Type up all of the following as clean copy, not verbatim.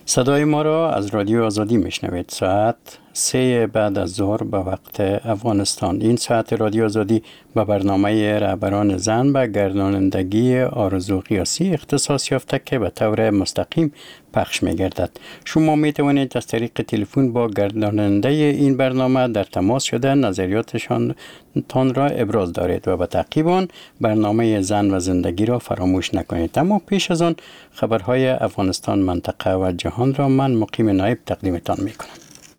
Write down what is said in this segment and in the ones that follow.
صدای ما را از رادیو آزادی میشنوید. ساعت 3 بعد از ظهر به وقت افغانستان. این ساعت رادیو آزادی به برنامه رهبران زن به گردانندگی آرزو قیاسی اختصاص یافته که به طور مستقیم پخش می‌گردد. شما می‌توانید از طریق تلفن با گرداننده این برنامه در تماس شده نظریاتشان را ابراز دارید و به تعقیب آن برنامه زن و زندگی را فراموش نکنید. اما پیش از آن خبرهای افغانستان، منطقه و جهان را من مقیم نایب تقدیمتان می‌کنم.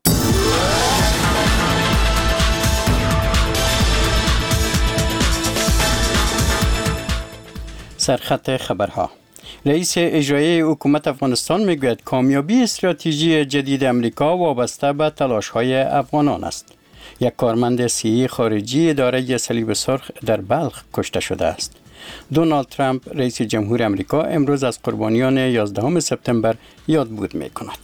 سرخط خبرها. رئیس اجرایی حکومت افغانستان میگوید کامیابی استراتژی جدید امریکا وابسته به تلاش‌های افغانان است. یک کارمند سیاسی خارجی اداره صلیب سرخ در بلخ کشته شده است. دونالد ترامپ رئیس جمهور امریکا امروز از قربانیان 11 سپتامبر یادبود می‌کند.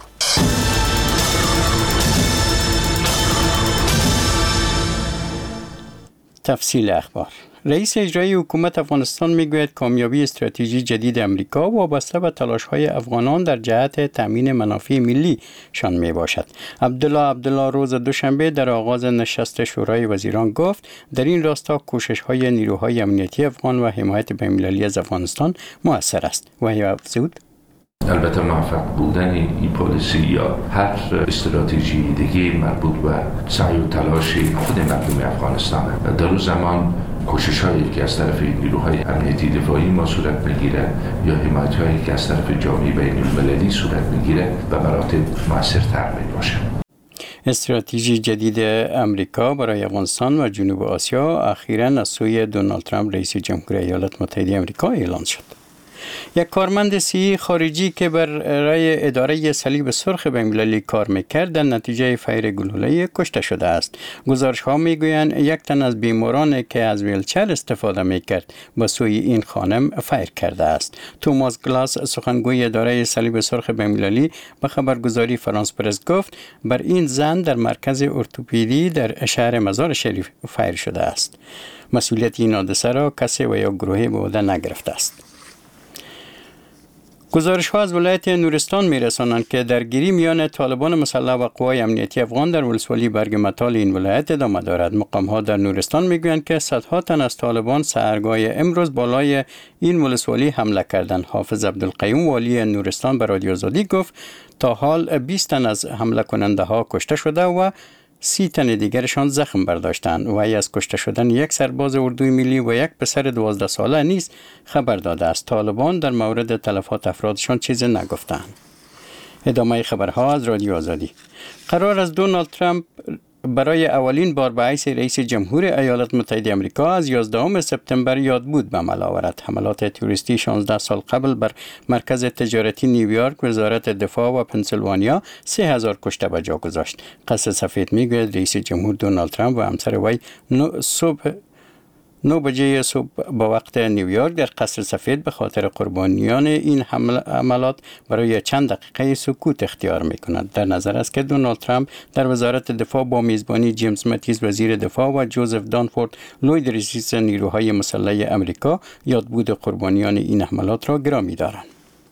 تفصیل اخبار. رئیس اجرایی حکومت افغانستان میگوید کامیابی استراتژی جدید امریکا وابسته به تلاش‌های افغانان در جهت تامین منافع ملی شان می باشد. عبدالله روز دوشنبه در آغاز نشست شورای وزیران گفت در این راستا کوشش‌های نیروهای امنیتی افغان و حمایت بین‌المللی از افغانستان مؤثر است. و افزود البته موفق بودن این پالیسی یا هر استراتژی دیگه مربوط به سعی و تلاش خود مردم افغانستان در اون زمان کوشش‌هایی که از طرف نیروهای امنیتی دفاعی ما صورت می‌گیره یا حمایت‌هایی که از طرف جامعه بین‌المللی صورت می‌گیره به مراتب موثرتر می‌باشه. استراتژی جدید امریکا برای افغانستان و جنوب آسیا اخیراً از سوی دونالد ترامپ رئیس جمهور ایالات متحده آمریکا اعلان شد. یک کارمند سیاسی خارجی که برای اداره صلیب سرخ بین‌المللی کار میکرد در نتیجه فیر گلوله کشته شده است. گزارش‌ها میگویند یک تن از بیمارانی که از ویلچر استفاده میکرد به سوی این خانم فیر کرده است. توماس گلاس سخنگوی اداره صلیب سرخ بین‌المللی به خبرگزاری فرانس پرس گفت بر این زن در مرکز ارتوپدی در شهر مزار شریف فیر شده است. مسئولیت این حادثه را کسی و یا گروهی به عهده نگرفته است. گزارش‌ها از ولایت نورستان می‌رسانند که درگیری میان طالبان مسلح و قوای امنیتی افغان در ولسوالی برگ متال این ولایت ادامه دارد. مقام‌ها در نورستان می‌گویند که صدها تن از طالبان سحرگاه امروز بالای این ولسوالی حمله کردند. حافظ عبدالقیوم والی نورستان به رادیو آزادی گفت تا حال 20 تن از حمله کننده‌ها کشته شده و 30 تن دیگرشان زخم برداشتند. و از کشته شدن یک سرباز اردوی ملی و یک پسر 12 ساله نیز خبر داده است. طالبان در مورد تلفات افرادشان چیزی نگفتند. ادامه خبرها از رادیو آزادی. قرار است دونالد ترامپ برای اولین بار به حیث رئیس جمهور ایالات متحده آمریکا از 11 سپتامبر یادبود به عمل آورد. حملات تروریستی 16 سال قبل بر مرکز تجارتی نیویورک، وزارت دفاع و پنسیلوانیا 3000 کشته به جا گذاشت. قصر سفید میگوید رئیس جمهور دونالد ترامپ و همسر وی 9 بجه صبح با وقت نیویورک در قصر سفید به خاطر قربانیان این حملات برای چند دقیقه سکوت اختیار می‌کند. در نظر است که دونالد ترامپ در وزارت دفاع با میزبانی جیمز ماتیس وزیر دفاع و جوزف دانفورد لوید رئیس نیروهای مسلح امریکا یادبود قربانیان این حملات را گرامی دارند.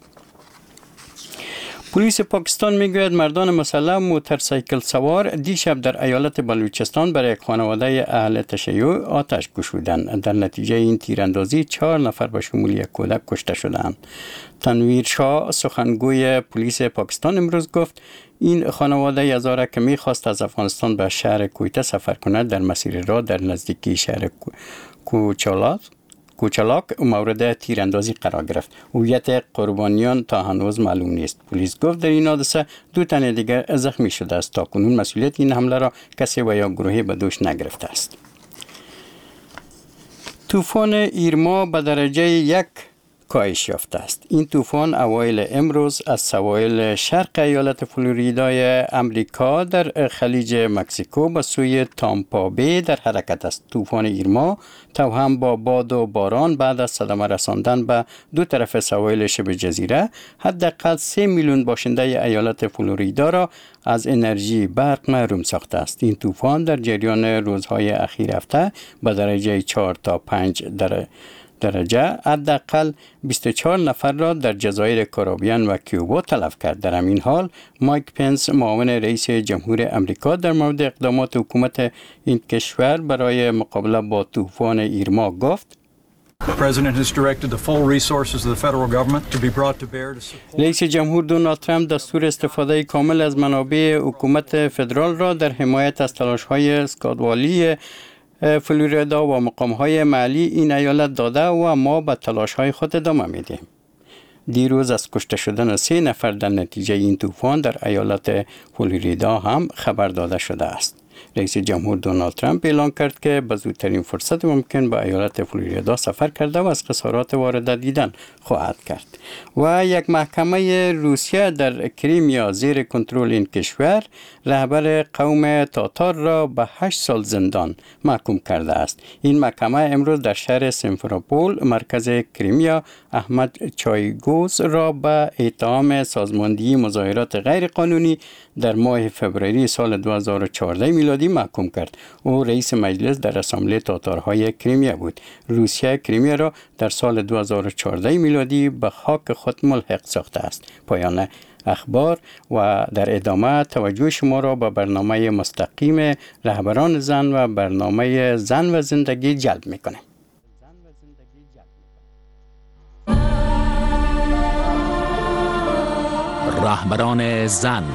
پلیس پاکستان میگوید مردان مسلح موتورسیکل سوار دیشب در ایالت بلوچستان برای یک خانواده اهل تشیع آتش گشودند. در نتیجه این تیراندازی 4 نفر به شمول یک کودک کشته شدند. تنویر شاه سخنگوی پلیس پاکستان امروز گفت این خانواده یزاره که میخواست از افغانستان به شهر کویته سفر کند در مسیر راه در نزدیکی شهر کوچلاک مورد تیراندازی قرار گرفت. هویت قربانیان تا هنوز معلوم نیست. پلیس گفت در این حادثه 2 تن دیگر زخمی شده است. تا کنون مسئولیت این حمله را کسی و یا گروهی به دوش نگرفته است. طوفان ایرما به درجه 1 کاهش یافته است. این طوفان اوایل امروز از سواحل شرق ایالت فلوریدای امریکا در خلیج مکزیکو به سوی تامپا بی در حرکت است. طوفان ایرما توهم با باد و باران بعد از صدمه رساندن به 2 طرف سواحل شبه جزیره حداقل 3 میلیون باشنده ایالت فلوریدا را از انرژی برق محروم ساخته است. این طوفان در جریان روزهای اخیر هفته به درجه 4 تا 5 درجه حداقل 24 نفر را در جزایر کارائیبیان و کیوبا تلف کرد. در همین حال مایک پنس معاون رئیس جمهور امریکا در مورد اقدامات حکومت این کشور برای مقابله با طوفان ایرما گفت: رئیس جمهور دونالد ترامپ دستور استفاده کامل از منابع حکومت فدرال را در حمایت از تلاش‌های اسکات والی فلوریدا و مقام‌های محلی این ایالت داده و ما به تلاش‌های خود ادامه میدیم. دیروز از کشته شدن 3 نفر در نتیجه این طوفان در ایالت فلوریدا هم خبر داده شده است. رئیس جمهور دونالد ترامپ اعلام کرد که به زودترین فرصت ممکن به ایالت فلوریدا سفر کرده و از خسارات وارده دیدن خواهد کرد. و یک محکمه روسیه در کریمیا زیر کنترل این کشور رهبر قوم تاتار را به 8 سال زندان محکوم کرده است. این محکمه امروز در شهر سیمفروپول مرکز کریمیا احمد چایگوز را به اتهام سازماندهی مظاهرات غیر قانونی در ماه فوریه سال 2014 میلادی محکوم کرد. او رئیس مجلس در اسامبله تاتارهای کریمیا بود. روسیه کریمیا را در سال 2014 میلادی به خاک خود ملحق ساخته است. پایان اخبار و در ادامه توجه شما را به برنامه مستقیم رهبران زن و برنامه زن و زندگی جلب می‌کنیم. رهبران زن.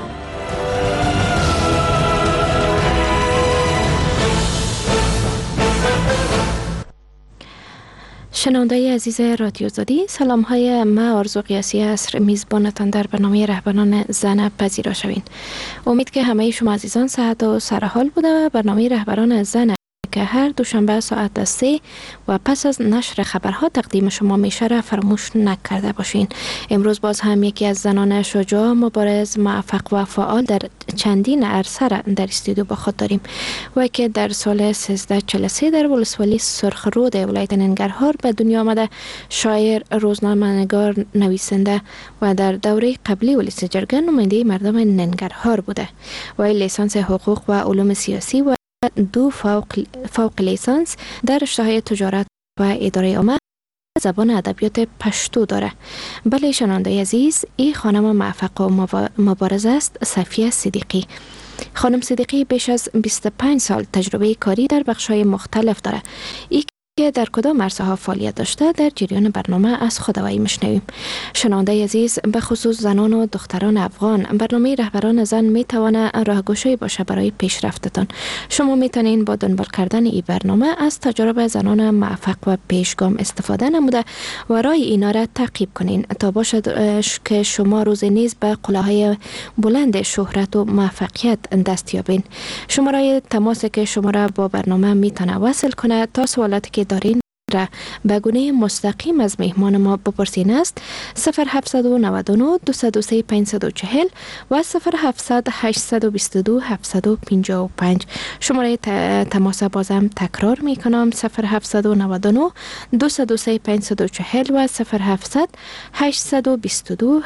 شنونده عزیز رادیو زادی، سلام های ما آرزو قیاسی عصر میزبانتان در برنامه رهبران زن پذیرا شوین. امید که همه شما عزیزان صحت و سرحال بوده و برنامه رهبران زن که هر دوشنبه ساعت 3 و پس از نشر خبرها تقدیم شما میشه را فراموش نکرده باشین. امروز باز هم یکی از زنان شجاع، مبارز، موفق و فعال در چندین عرصه را در استودیو با خود داریم و که در سال 1343 در ولسوالی سرخرود ولایت ننگرهار به دنیا آمده. شاعر، روزنامه‌نگار، نویسنده و در دوره قبلی ولس جرگه نماینده مردم ننگرهار بوده. و لیسانس حقوق و علوم سیاسی و 2 فوق لیسانس در رشته‌های تجارت و اداره عامه زبان ادبیات پشتو داره. بله شنونده عزیز، این خانم موفق و مبارز است صفیه صدیقی. خانم صدیقی بیش از 25 سال تجربه کاری در بخش‌های مختلف داره. که در کدام عرصه‌ها فعالیت داشته در جریان برنامه از خود وی میشنویم. شنونده عزیز، به خصوص زنان و دختران افغان، برنامه رهبران زن میتونه راهگشایی باشه برای پیشرفتتان. شما میتونین با دنبال کردن این برنامه از تجربه زنان موفق و پیشگام استفاده نموده و راه اینا را تعقیب کنین تا باشد که شما روز نیز به قله‌های بلند شهرت و موفقیت دست یابین. شماره تماسی که شما را با برنامه میتونه وصل کنه تا سوالاتی که دارین را به گونه مستقیم از مهمان ما بپرسین است 0799 203 540 و 0700 822 755. شماره تماس بازم تکرار می کنم 0799 203 540 و 0700 822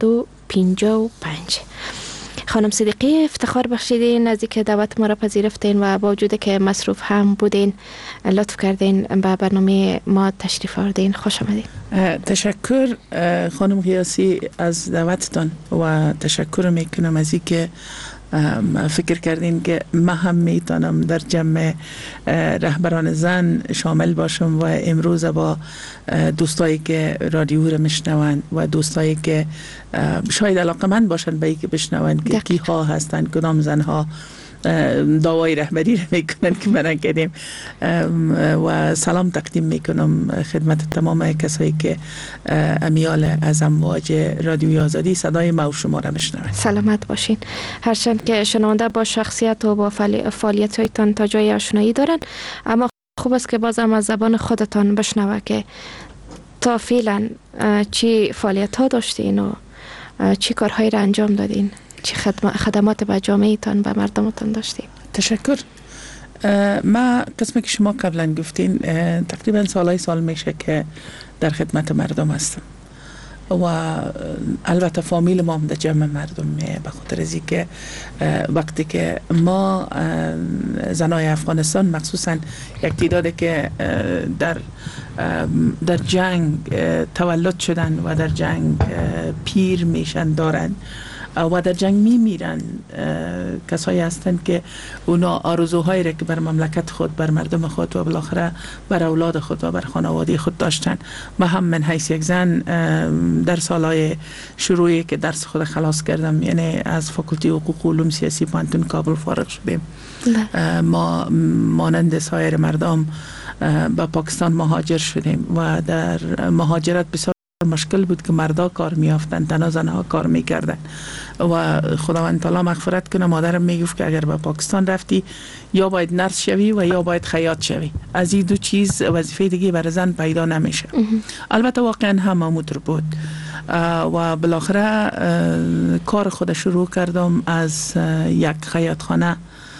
755. خانم صدیقی، افتخار بخشیدین نزدیک دعوت ما را پذیرفتین و با وجود که مصروف هم بودین لطف کردین به برنامه ما تشریف آوردین. خوش آمدین. تشکر خانم قیاسی از دعوتتان و تشکر میکنم از اینکه فکر کردین که من هم میتونم در جمع رهبران زن شامل باشم و امروز با دوستایی که رادیو رو میشنون و دوستایی که شاید علاقمند باشن به اینکه بشنون که کی ها هستن، کدام زن ها دعوای رهبری رو میکنن که من کردیم و سلام تقدیم میکنم خدمت تمام کسایی که امیال از امواج رادیوی آزادی صدای ما و شما را میشنوند. سلامت باشین. هرچند که شنونده با شخصیت و با فعالیت هایتان تا جای آشنایی دارن، اما خوب است که بازم از زبان خودتان بشنوه که تا فعلا چی فعالیت ها داشتین و چی کارهایی را انجام دادین، چی خدمات به جامعهتان به مردمتان داشتیم. تشکر. ما قسمی که شما قبلا گفتین تقریبا سال میشه که در خدمت مردم هستم و البته فامیل ما هم در جمع مردم میه، به خاطر از که وقتی که ما زنای افغانستان مخصوصا یک تعدادی که در جنگ تولد شدن و در جنگ پیر میشن دارن و در جنگ میمیرن، کسایی هستند که اونا آرزوهایی را که بر مملکت خود، بر مردم خود و بالاخره بر اولاد خود و بر خانواده خود داشتن. ما هم من حیث یک زن در سالهای شروعی که درس خود خلاص کردم، یعنی از فاکولته حقوق و علوم سیاسی پانتون کابل فارغ شدیم، ما مانند سایر مردم به پاکستان مهاجر شدیم و در مهاجرت بسیار مشکل بود که مردا کار میافتن، تنها زنها کار میکردن و خداوند تعالی مغفرت کنه مادرم میگفت که اگر به پاکستان رفتی یا باید نرس شوی و یا باید خیاط شوی، از این دو چیز وظیفه دیگه برای زن پیدا نمیشه. البته واقعا هم همونطور بود و بالاخره کار خود شروع کردم از یک خیاطخانه.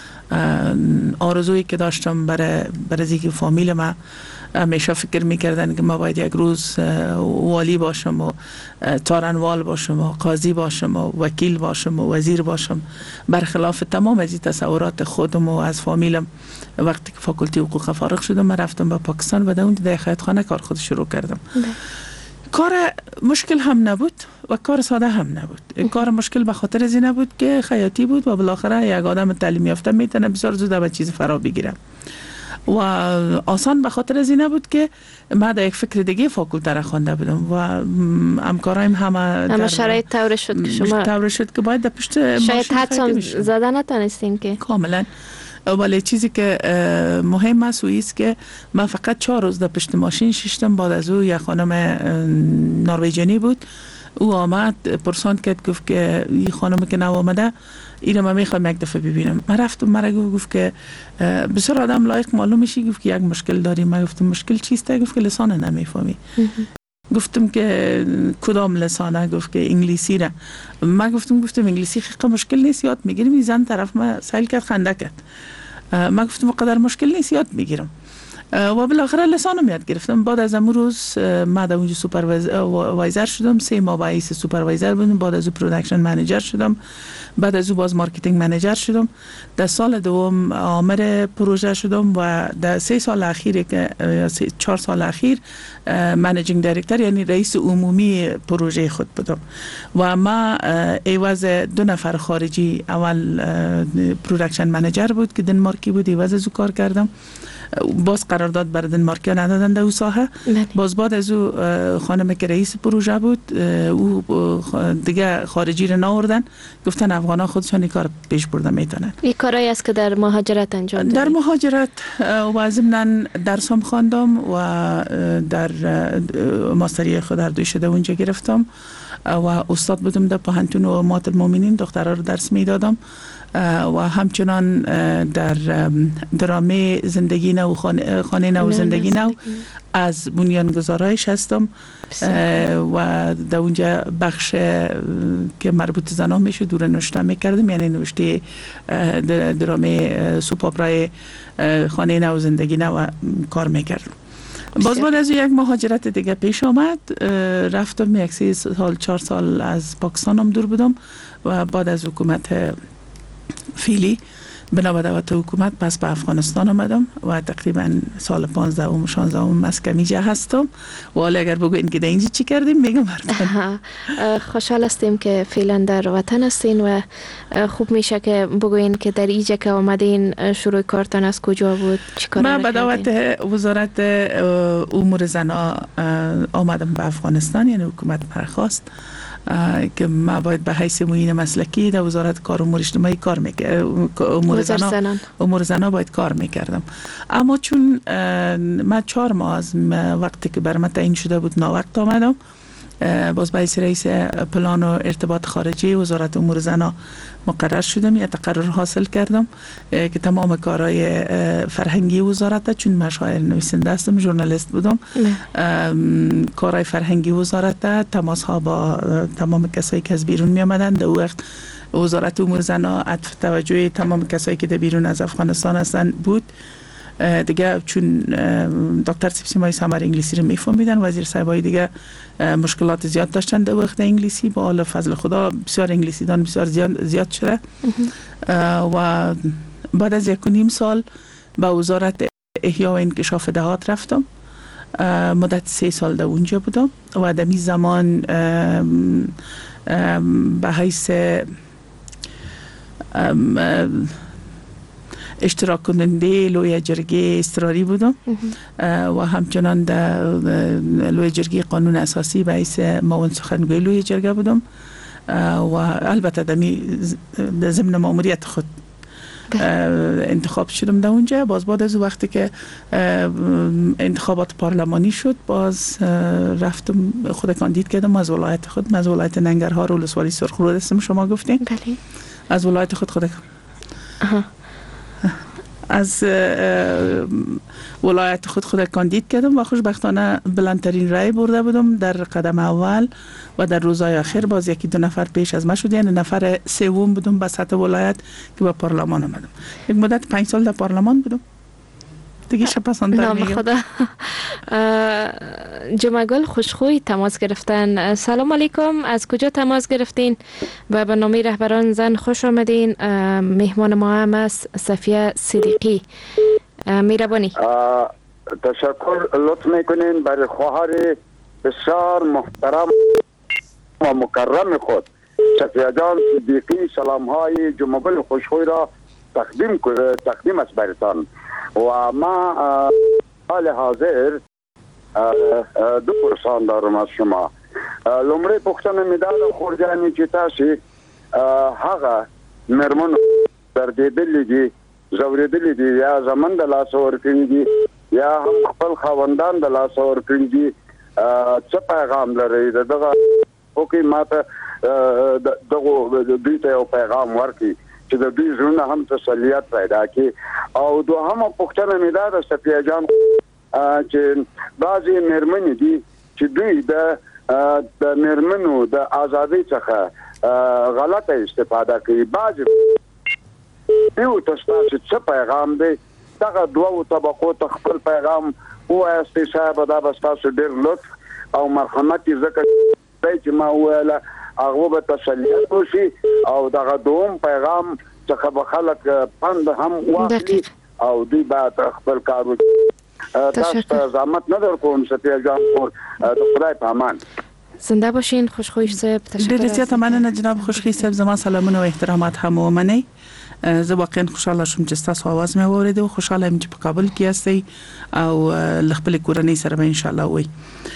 آرزویی که داشتم برای زیگی فامیل ما، همیشه فکر میکردن که ما باید یک روز والی باشم و تارنوال باشم و قاضی باشم و وکیل باشم و وزیر باشم، برخلاف تمام از این تصورات خودم و از فامیلم. وقتی که فاکولته حقوق فارغ شدم من رفتم به پاکستان و در اون خیاطخانه کار خود شروع کردم. کار مشکل هم نبود و کار ساده هم نبود. کار مشکل به خاطر از این نبود که خیاطی بود و بالاخره یک آدم تعلیم یافته میتونه بسیار زود به چیز فرا بگیره و آسان به خاطر از این نبود که من در یک فکر دیگه فاکولته را خوانده بودم و همکارایم همه شرایط طور شد که شما طور شد که باید در پشت شاید حدسم زده نتانستین که کاملا. ولی چیزی که مهم است است که من فقط 4 روز در پشت ماشین ششتم. بعد از او یک خانم نروژنی بود، او آمد پرساند کرد، گفت که این خانم که نو آمده اینو من میخوام یک دفعه ببینم. من رفتم، مرا گفت که بسیار آدم لایق معلوم میشی، گفت که یک مشکل داری. من گفتم مشکل چیست؟ گفت که لسان نمیفهمی. گفتم که کدام لسانه؟ گفت که انگلیسی را. من گفتم انگلیسی خیلی مشکل نیست، یاد میگیرم. این زن طرف ما سایل کرد، خنده کرد. من گفتم قدر مشکل نیست، یاد میگیرم و بالاخره لسانم یاد گرفتم. بعد از اون روز من در اونجا سوپروایزر شدم، 3 ماه رئیس سوپروایزر بودم. بعد از اون پروداکشن منیجر شدم، بعد از اون باز مارکتینگ منیجر شدم. در سال دوم عامل پروژه شدم و در 3 سال اخیر که 4 سال اخیر منیجینگ دایرکتور یعنی رئیس عمومی پروژه خود بودم و ما ایواز 2 نفر خارجی، اول پروداکشن منیجر بود که دنمارکی بود، ایواز از او کار کردم. باز قرارداد برای دنمارکیا ندادن در او ساحه. باز بعد از او خانم که رئیس پروژه بود، او دیگه خارجی رو ناوردن، گفتن افغانا خودشان این کار پیش برده میتونن. این کارایی است که در مهاجرت انجام دادید؟ در مهاجرت و ضمن درسم خواندم و در ماستری خود در دویشه در اونجا گرفتم و استاد بودم در پوهنتون و امهات المؤمنین، دخترها رو درس میدادم و همچنان در درامه زندگی نو، خانه نو زندگی نو از بنیانگذارایش هستم و در اونجا بخش که مربوط زنان میشه دور نوشته میکردم، یعنی نوشته درامه سوپ اپرای خانه نو زندگی نو کار میکردم. باز بعد از یک مهاجرت دیگه پیش آمد، رفتم 1 3 سال 4 سال از پاکستانم دور بودم و بعد از حکومت فیلی بنا به دعوت حکومت پس به افغانستان آمدم و تقریبا سال 15 و 16 مسکمیجه هستم. و حالا اگر بگوین که در اینجا چی کردیم میگم براتون. خوشحال هستیم که فعلا در وطن هستین و خوب میشه که بگوین که در اینجا که آمدین شروع کارتان از کجا بود، چی کار من به دعوت وزارت امور زنا آمدم به افغانستان، یعنی حکومت مرخواست که ما باید به حیث معین مسلکی در وزارت کار امور اجتماعی کار میکردم، امور زنا باید کار میکردم. اما چون من 4 ماه از وقتی که بر من تعیین شده بود ناوقت آمدم، باز به حیث رئیس پلان و ارتباط خارجی وزارت امور زنا مقرر شدم، یا تقرر حاصل کردم که تمام کارهای فرهنگی وزارت، چون من شاعر نویسنده هستم، ژورنالیست بودم، کارهای فرهنگی وزارت، تماس ها با تمام کسایی که از بیرون می آمدن. در وقت وزارت امور زنا عطف توجه تمام کسایی که در بیرون از افغانستان هستن بود دیگه چون دکتر سیمای سمر انگلیسی رو میفهمیدن، وزیر صاحبای دیگه مشکلات زیاد داشتن در وقت انگلیسی، با حال فضل خدا بسیار انگلیسی دان بسیار زیاد شده و بعد از 1.5 سال به وزارت احیا و انکشاف دهات رفتم. مدت 3 سال در اونجا بودم و در می زمان به حیث اشتراک کننده لوی جرگه اضطراری بودم و همچنان در لوی جرگه قانون اساسی به حیث معاون سخنگوی لوی جرگه بودم و البته در ضمن ماموریت خود انتخاب شدم در اونجا. باز بعد از وقتی که انتخابات پارلمانی شد، باز رفتم خود کاندید کردم از ولایت خود، از ولایت ننگرهار ولسوالی سرخرود هستم شما گفتین. بله. از ولایت خود از ولایت خود کاندید کردم و خوشبختانه بلندترین رای برده بودم در قدم اول و در روزهای آخر باز 1-2 نفر پیش از من شد، یعنی نفر سوم بودم به سطح ولایت که به پارلمان آمدم. یک مدت 5 سال در پارلمان بودم دیگه. شپسندر میگم. خدا. جمعگل خوشخوی تماس گرفتن. سلام علیکم، از کجا تماس گرفتین؟ و برنامه رهبران زن خوش آمدین. مهمان ما هم است صفیه صدیقی. میربانی. تشکر لطف میکنین برای خواهر بسیار محترم و مکرم خود صفیه جان صدیقی سلام های جمعگل خوشخوی را تقدیم است برتان. و ما حال حاضر 2 پرسان دارم از شما. لومړی پوښتنه مې دا ده خورجانې چې تاسې هغه مېرمنو دردېدلې دي، ځورېدلې دي، یا زمن د لاسه ورکړي دي یا هم خپل خاوندان د لاسه ورکړي دي، څه پیغام لرئ د دغه وکړئ ما ته دغو دوی ته یو پیغام ورکړي چې د دوی زړونه هم تسلیت پیدا کړي. او دوهمه پوښتنه مې دا ده صفیه جان چې بعضې مېرمنې دي چې دوی د مېرمنو د ازادۍ څخه غلطه استفاده کوي. بعضې دیو ته ستاسې څه پیغام دی؟ دغه 2 طبقو ته خپل پیغام ووایاستئ صاحبه، دا به ستاسو ډېر لطف او مرحمت یې ځکه دی چې ما وویله هغه به تسلیت وشي او دغه دوم پیغام څخه به خلک پند هم واخلي او دوی باید خپل کار وکړي. تاسو ته زحمت نه درکوم صفیه جان، د خدای په امان. زنده باشین خوشخویش صاحب. تشکر. ډېر زیاته مننه جناب خوشخویش صاحب، زما سلامونه و احترامات هم ومنئ. زه واقعا خوشاله شوم چې تاسو आवाज مې واورید او خوشاله یم چې په کابل کې یاستئ او خپل کورنۍ سره به ان شاء الله وي.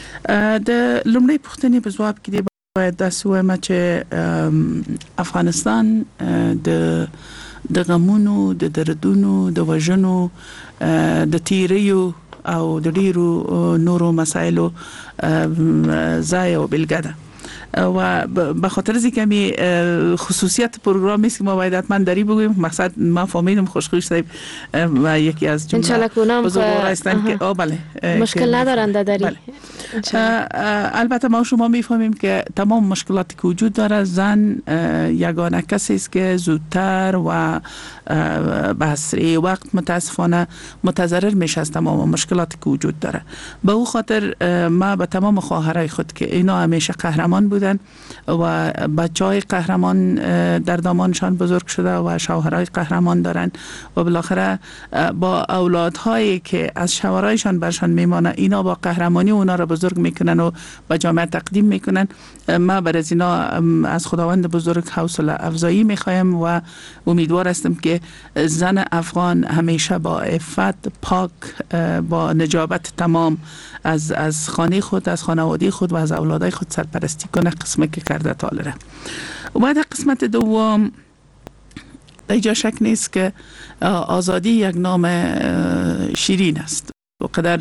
د لومړی پوښتنې په جواب کې باید داسې وایم چې افغانستان د غمونو، د دردونو، د وژنو، د تیریو او د ډیرو نورو مسایلو ځای او بلګه ده و به خاطر از اینکه خصوصیت پروگرامی است که ما باید حتما داری بگوییم. مقصد ما فهمیدم خوشخویش صاحب و یکی از جمله بزرگوار هستند که بله مشکل ندارند داری. بله. البته ما شما میفهمیم که تمام مشکلاتی که وجود داره، زن یگانه کسی است که زودتر و به اسرع وقت متاسفانه متضرر میشه از تمام مشکلاتی که وجود داره. به او خاطر ما به تمام خواهرای خود که اینا همیشه قهرمان بودن و بچهای قهرمان در دامانشان بزرگ شده و شوهرای قهرمان دارن و بالاخره با اولادهایی که از شوهرایشان برشان میمانه، اینا با قهرمانی اونا را بزرگ میکنن و به جامعه تقدیم میکنن. ما بر از اینا از خداوند بزرگ حوصله افزایی میخوایم و امیدوار هستم که زن افغان همیشه با عفت، پاک، با نجابت تمام از خانه خود، از خانواده خود و از اولادای خود سرپرستی کنه، قسمه که کرده تالره. و بعد قسمت دوم، اینجا شک نیست که آزادی یک نام شیرین است و قدر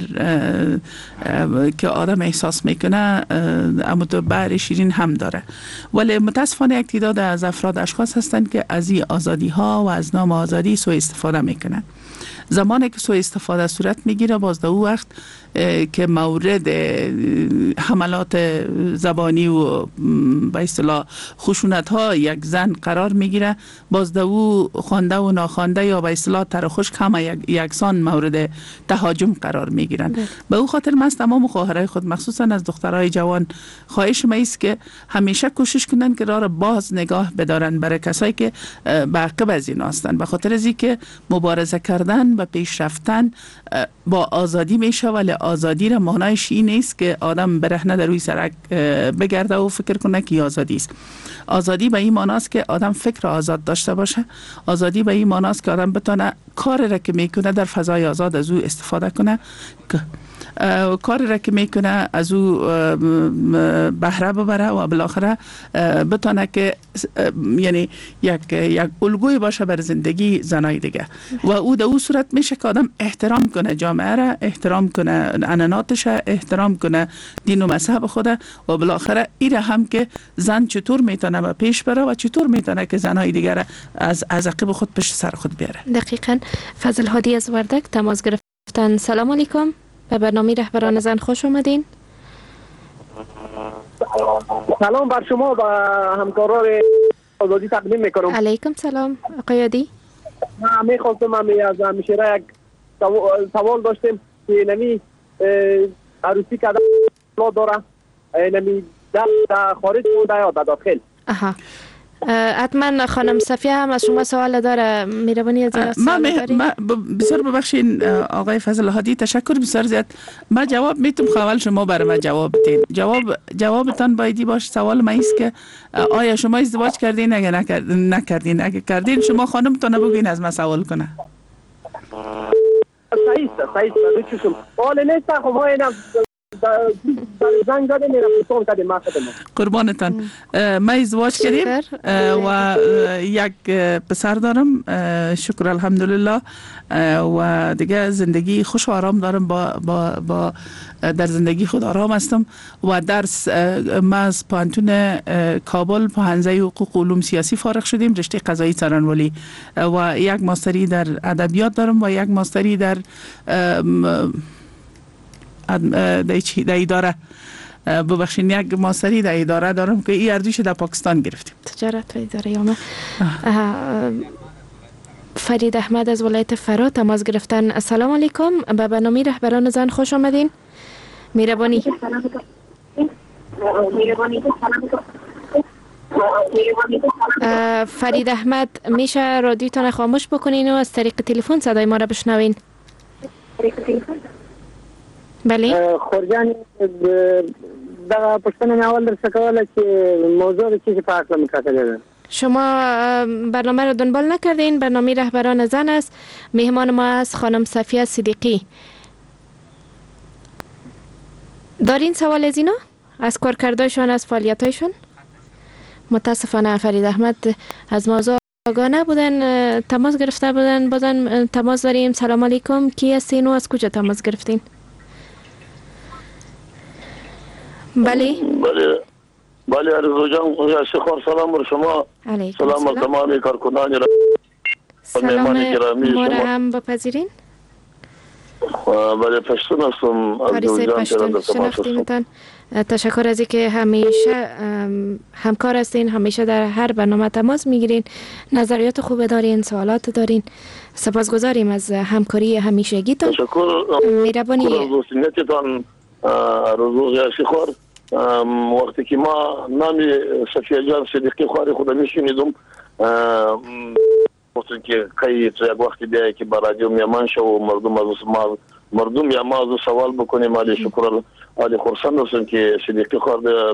که آدم احساس میکنه اما تو بر شیرین هم داره، ولی متاسفانه یک تعداد از افراد اشخاص هستند که از این آزادی ها و از نام آزادی سوء استفاده میکنن. زمانی که سوء استفاده صورت میگیره باز در او وقت که مورد حملات زبانی و به اصطلاح خشونت ها یک زن قرار میگیره، باز در او خوانده و ناخوانده یا به اصطلاح تر خشک همه یکسان مورد تهاجم قرار میگیرن. به او خاطر من تمام خواهرای خود مخصوصا از دخترای جوان خواهش ما است که همیشه کوشش کنن که راه باز نگاه بدارن برای کسایی که به عقب از این هستند، به خاطر از اینکه مبارزه کردن و پیش رفتن با آزادی میشه، ولی آزادی را معنایش این نیست که آدم برهنه در روی سرک بگرده و فکر کنه که آزادی است. آزادی به این معنی است که آدم فکر آزاد داشته باشه. آزادی به این معنی است که آدم بتونه کاری را که میکنه در فضای آزاد از او استفاده کنه، کاری را که میکنه از او بهره ببره و بالاخره بتونه که یعنی یک الگوی باشه بر زندگی زنای دیگه. و او در او صورت میشه که آدم احترام کنه جامعه را، احترام کنه عنعناتش، احترام کنه دین و مذهب خود و بالاخره ایره هم که زن چطور میتونه به پیش بره و چطور میتونه که زنای دیگر از عقب خود پشت سر خود بیاره. دقیقاً. فضل هادی از وردک تماس گرفتن. سلام علیکم، به برنامه رهبران زن خوش آمدین. سلام بر شما و همکاران آزادی تقدیم میکنم. علیکم سلام آقای هادی. من میخواستم از همشیره یک سوال داشتیم که نمی عروسی کردن داره، نمی در خارج بوده یا در داخل. حتما خانم صفیه هم از شما سوال داره، میربانی از بسیار ببخشین آقای فضل هادی، تشکر بسیار زیاد. من جواب میتونم خواهل شما برای من جواب بدین. جوابتان بایدی باش. سوال من است که آیا شما ازدواج کردین؟ اگه نکردین، اگه کردین شما خانمتون بگین از من سوال کنه. صحیح است. حال نیست خب های زنگ داده میرم پسان کردیم ما خدمت. قربانتان. ما ازدواج کردیم و یک پسر دارم، شکر الحمدلله، و دیگه زندگی خوش و آرام دارم. با در زندگی خود آرام هستم و درس ما از پانتون کابل پهنزه حقوق و علوم سیاسی فارغ شدیم، رشته قضایی څارنوالي، و یک ماستری در ادبیات دارم و یک ماستری در اداره، ببخشید یک ماستری در اداره دارم که این اردوش در پاکستان گرفتیم. تجارت و اداره یامه. فرید احمد از ولایت فرا تماس گرفتن. السلام علیکم، به برنامه رهبران زن خوش آمدین. میربانی. فرید احمد میشه رادیوتان خاموش بکنین و از طریق تلفن صدای ما را بشنوین. بله خورجان در پشتن اول در سکواله که موضوع چیزی پاک لمکاتله. شما برنامه رو دنبال نکردین؟ برنامه رهبران زن است. مهمان ما است خانم صفیه صدیقی. دارین سوال از اینا؟ از کارکردشان، از فعالیتایشان؟ متاسفانه فرید احمد از موضوع آگاه نبودن، تماس گرفته بودن. بازم تماس داریم. سلام علیکم، کی هستین و از کجا تماس گرفتین؟ بله عرضو جان یا شخور سلام بر شما. سلام بر تمامی کارکنان را. سلام ما را هم بپذیرین. بله پشتون هستم. پاریسه پشتون شناختیمتان. تشکر از اینکه همیشه همکار هستین، همیشه در هر برنامه تماس میگیرین، نظریات خوب دارین، سوالات دارین. سپاسگزاریم از همکاری همیشگیتان. تشکر میربانی دوستینتان. روزو یا شخور وقتی که ما نامی صفیه جان صدیقی خواری خود میشنیدم، گفتن که کی تو یک وقتی بیایی که با رادیو میامان شو و مردم یا ما سوال بکنیم. علی شکر علی خورسند هستم که صدیقی خوار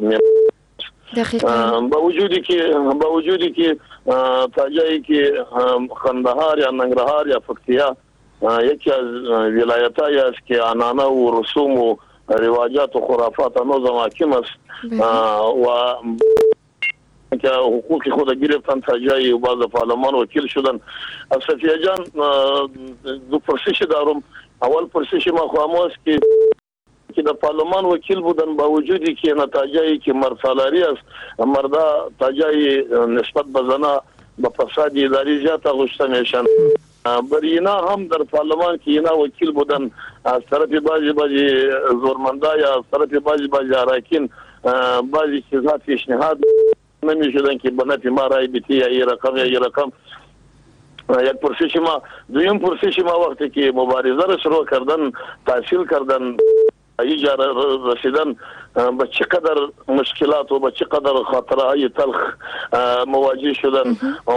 با وجودی که تا جایی که خندهار یا ننگرهار یا فکتیا یکی از ولایت‌هایی است که عنعنه و رسوم و رواجات و خرافات نظام حاکم است و که حقوق خود گرفتن تا جایی و بعض پارلمان وکیل شدن. از صفیه جان دو پرسش دارم. اول پرسش ما خواهم است که در پارلمان وکیل بودن با وجودی که نتایجی که مرسالاری است، مردا تاجای نسبت به زنا با فساد اداری زیاد آغشته میشن. برای اینا هم در پارلمان که اینا وکیل بودن از طرف بعضی زورمندا یا از طرف بعضی اراکین بعضی چیزها پیشنهاد نمیشدن که بنات ما رای بیتی یا این رقم یک پرسش ما دویم پرسش ما وقتی که مبارزه را شروع کردن تحصیل کردن ایجار رسیدن با چقدر مشکلات و با چقدر خاطرهای تلخ مواجه شدن